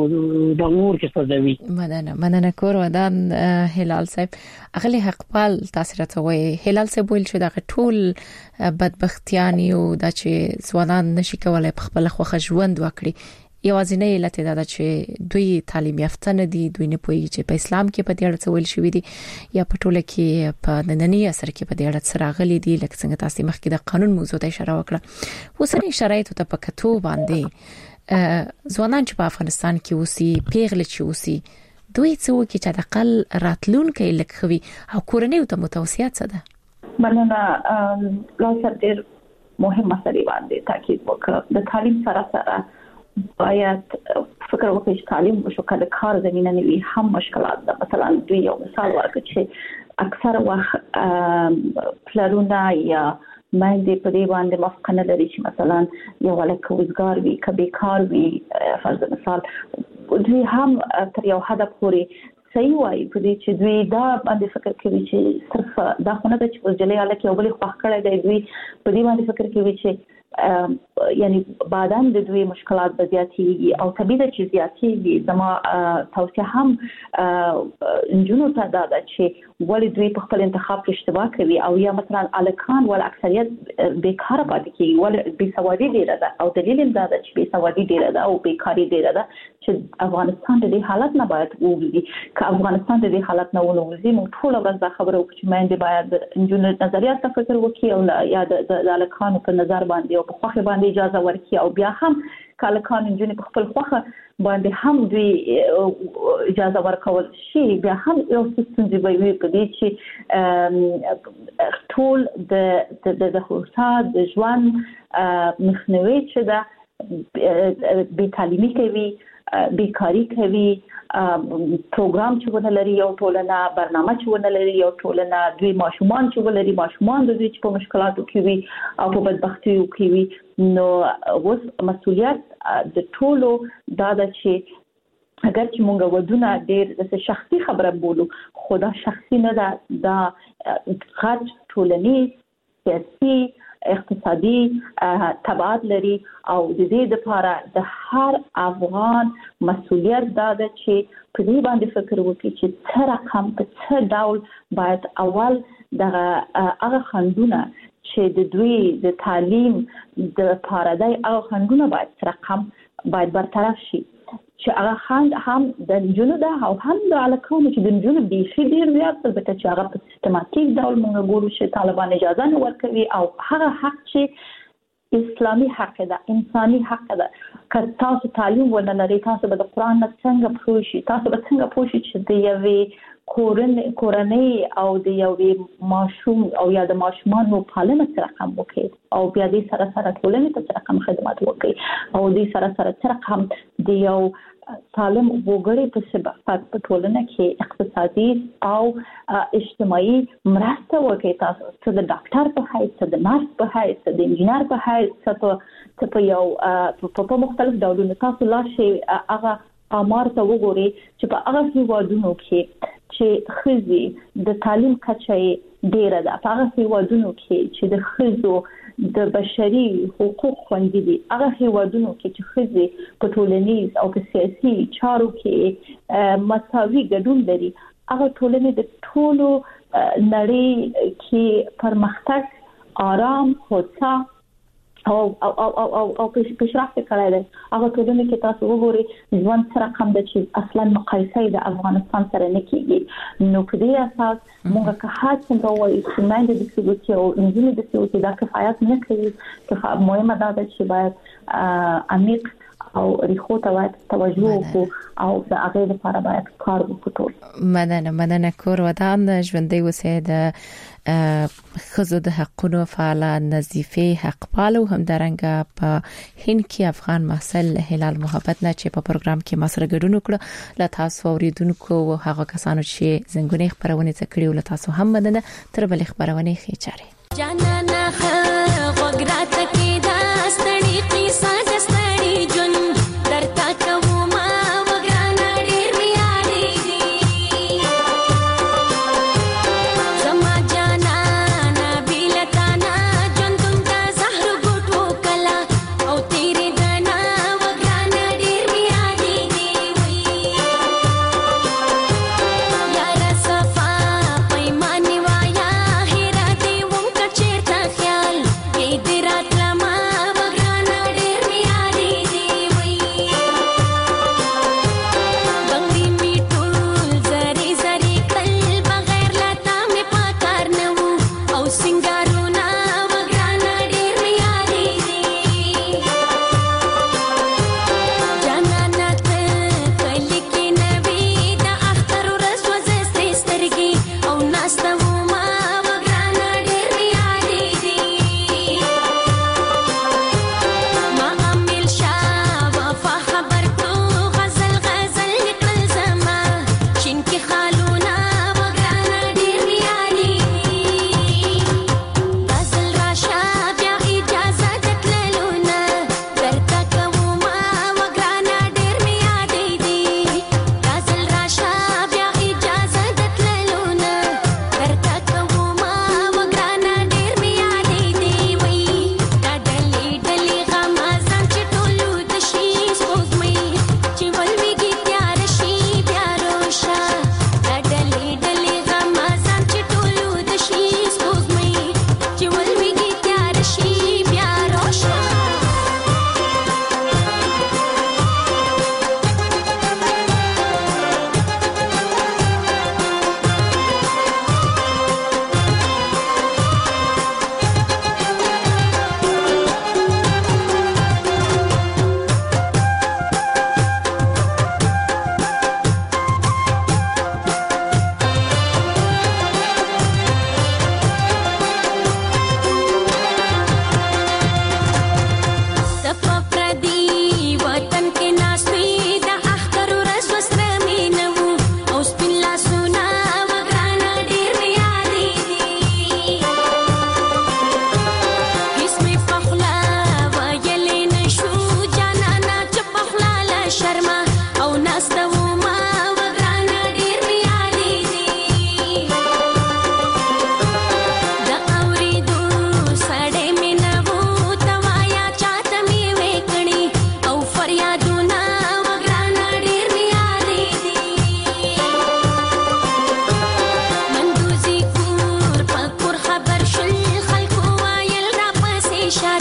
د ور کې سوځوي. مننه مننه کور ودان هلال صاحب. اغلی حقپال تاسو راځوي هلال صاحب ویل چې دا ټول بدبختیانی او دا چې ځوانان نشي کولای په خپل خوخه ژوند وکړي. یوازینی علت دا ده چې دوی تعلیم یافته نه دي، دوی نه پوهیږي چې په اسلام کې په دې اړه څه ویل شوی دي یا په ټوله کې په نننی عصر کې په دې اړه څه راغلي دي. لکه څنګه تاسو مخکې د قانون موضوع ته اشاره وکړه، اوسنی شرایط ته په کتو باندې ځوانان چې په افغانستان کې اوسي پیغله چې اوسي دوی څه وکړي چې د اقل راتلونکي لکخوي او کورنۍ ته متوسعات څه ده؟ مننه لاسر ډېر مهم مسلې باندې تاکید وکړ. د تعلیم سره سره باید فکر وکړي چې تعلیم وشو کله کار زمينه نه وي هم مشکلات ده. مثلا دوی یو مثال ورکړي چې اکثر وخت پلرونه یا مېندې په دې باندې موافقه نه لري چې مثلا یو ولک وزګار وي کبي کار وي فرض مثال دوی هم تر یو حد پورې صحیح وایي په دې چې دوی دا باندې فکر کوي چې صرف دا خونه د چې ورجلې الکه یو بل خوښ کړی دی، دوی په دې باندې فکر کوي چې یعنی بعدان د دوی مشکلات به زیاتېږي او طبیعي چې زیاتېږي. زما توصیه هم انجونو ته دا ده چې ولې دوی په خپل انتخاب کې اشتباه کوي او یا مثلا الکان ول اکثریت بیکاره پاتې کیږي ول بې سوادي ډیره ده او دلیل دا ده چې بې سوادي ډیره ده او بیکاری ډیره ده چې افغانستان د دې حالت نه باید ووځي. که افغانستان د دې حالت نه ووځي موږ ټول ورځ دا خبره وکړو چې مېندې باید انجونو نظریات ته فکر وکړي او یا د الکانو په نظر باندې په خوخه باندې اجازه ورکړي او بیا هم کله کان انجونې په خپل خوخه باندې هم دوی اجازه ورکول شي بیا هم یو سیستم دی وی په دې چې ټول د د د خصوصات د ژوند مخنیوي چې دا به تعلیمي کوي بیکاری کوي پروګرام چې ولري یو ټولنه برنامه چې ولري یو ټولنه دوی ماشومان چې ولري ماشومان د دوی په مشکلاتو کې وي او په بدبختیو کې وي نو اوس مسؤلیت د ټولو دا د چې اگر چې موږ ودونه ډېر د شخصي خبره بولو خو دا شخصي نه ده دا غټ ټولنیز سیاسي اقتصادي تبعات لري او د دې لپاره د هر افغان مسؤلیت دا ده چې په دې باندې فکر وکړي چې څه رقم په څه ډول باید اول دغه هغه خندونه چې د دوی د تعلیم د لپاره دی هغه خندونه باید رقم باید برطرف شي چې هغه خند هم د جنو ده او هم د علاقونو چې د جنو بیخي ډیر زیات البته چې هغه په سیستماتیک ډول موږ ګورو چې طالبان اجازه نه ورکوي او هغه حق چې اسلامي حق ده انساني حق ده که تاسو تعلیم ولرئ تاسو به د قرآن څنګه پوه شئ تاسو به څنګه پوه شئ چې د یوې کورنۍ او د یوې ماشوم او یا د ماشومانو پالنه سره رقم وکړي او بیا دې سره سره ټولنې ته رقم خدمات وکړي او دې سره سره رقم د یو سالم وګړي په سبب په ټولنه کې اقتصادي او اجتماعي مرسته وکړي تاسو څه د ډاکټر په حیث څه د نرس په حیث څه د انجینر په حیث څه په یو په مختلف ډولونو تاسو لا شي هغه امر ته وګوري چې په هغه هیوادونو کې چې خزي د تعلیم کچه ډیره ده په هغه هیوادونو کې چې د خزو د بشري حقوق خوندي دي هغه هیوادونو کې چې خزي په ټولنیز او په سیاسي چارو کې مساوي ګډون لري هغه ټولنې د ټولو نړۍ کې پرمختګ آرام هوسا او او او او او او پیشرفت کړی دی هغه ټولنه کې تاسو وګورئ ژوند سره کم د چې اصلا مقایسه د افغانستان سره نه کیږي نو په دې اساس موږ که هڅه څنګه وایي چې ماینډ د سیوټي او انجینر د سیوټي دا کفایت نه کوي که مهمه ده چې باید عمیق او ریخو ته باید توجه وکړو او د هغه لپاره باید کار وکړو مننه مننه کور ودان ژوندۍ اوسې د خزو د حقونو فعال نظیفه حق پالو هم درنګه په هند کې افغان محصل هلال محبت نه چې په پروګرام کې مسره ګډون وکړه ل تاسو اوریدونکو او هغه کسانو چې زنګونې خبرونه څکړي ول تاسو هم مننه تر بل خبرونه خېچاري جانانه وګرات کې دا ستړي قصه ستړي جون درتا کوم ما وګرانه ډېر میاري دي زما جانانه بیلتانا جون تونتا زهر ګټو کلا او تیرې دنا وګرانه ډېر میاري دي یار صفا پیمانه وایا هرا دې وم کچېرتا میشه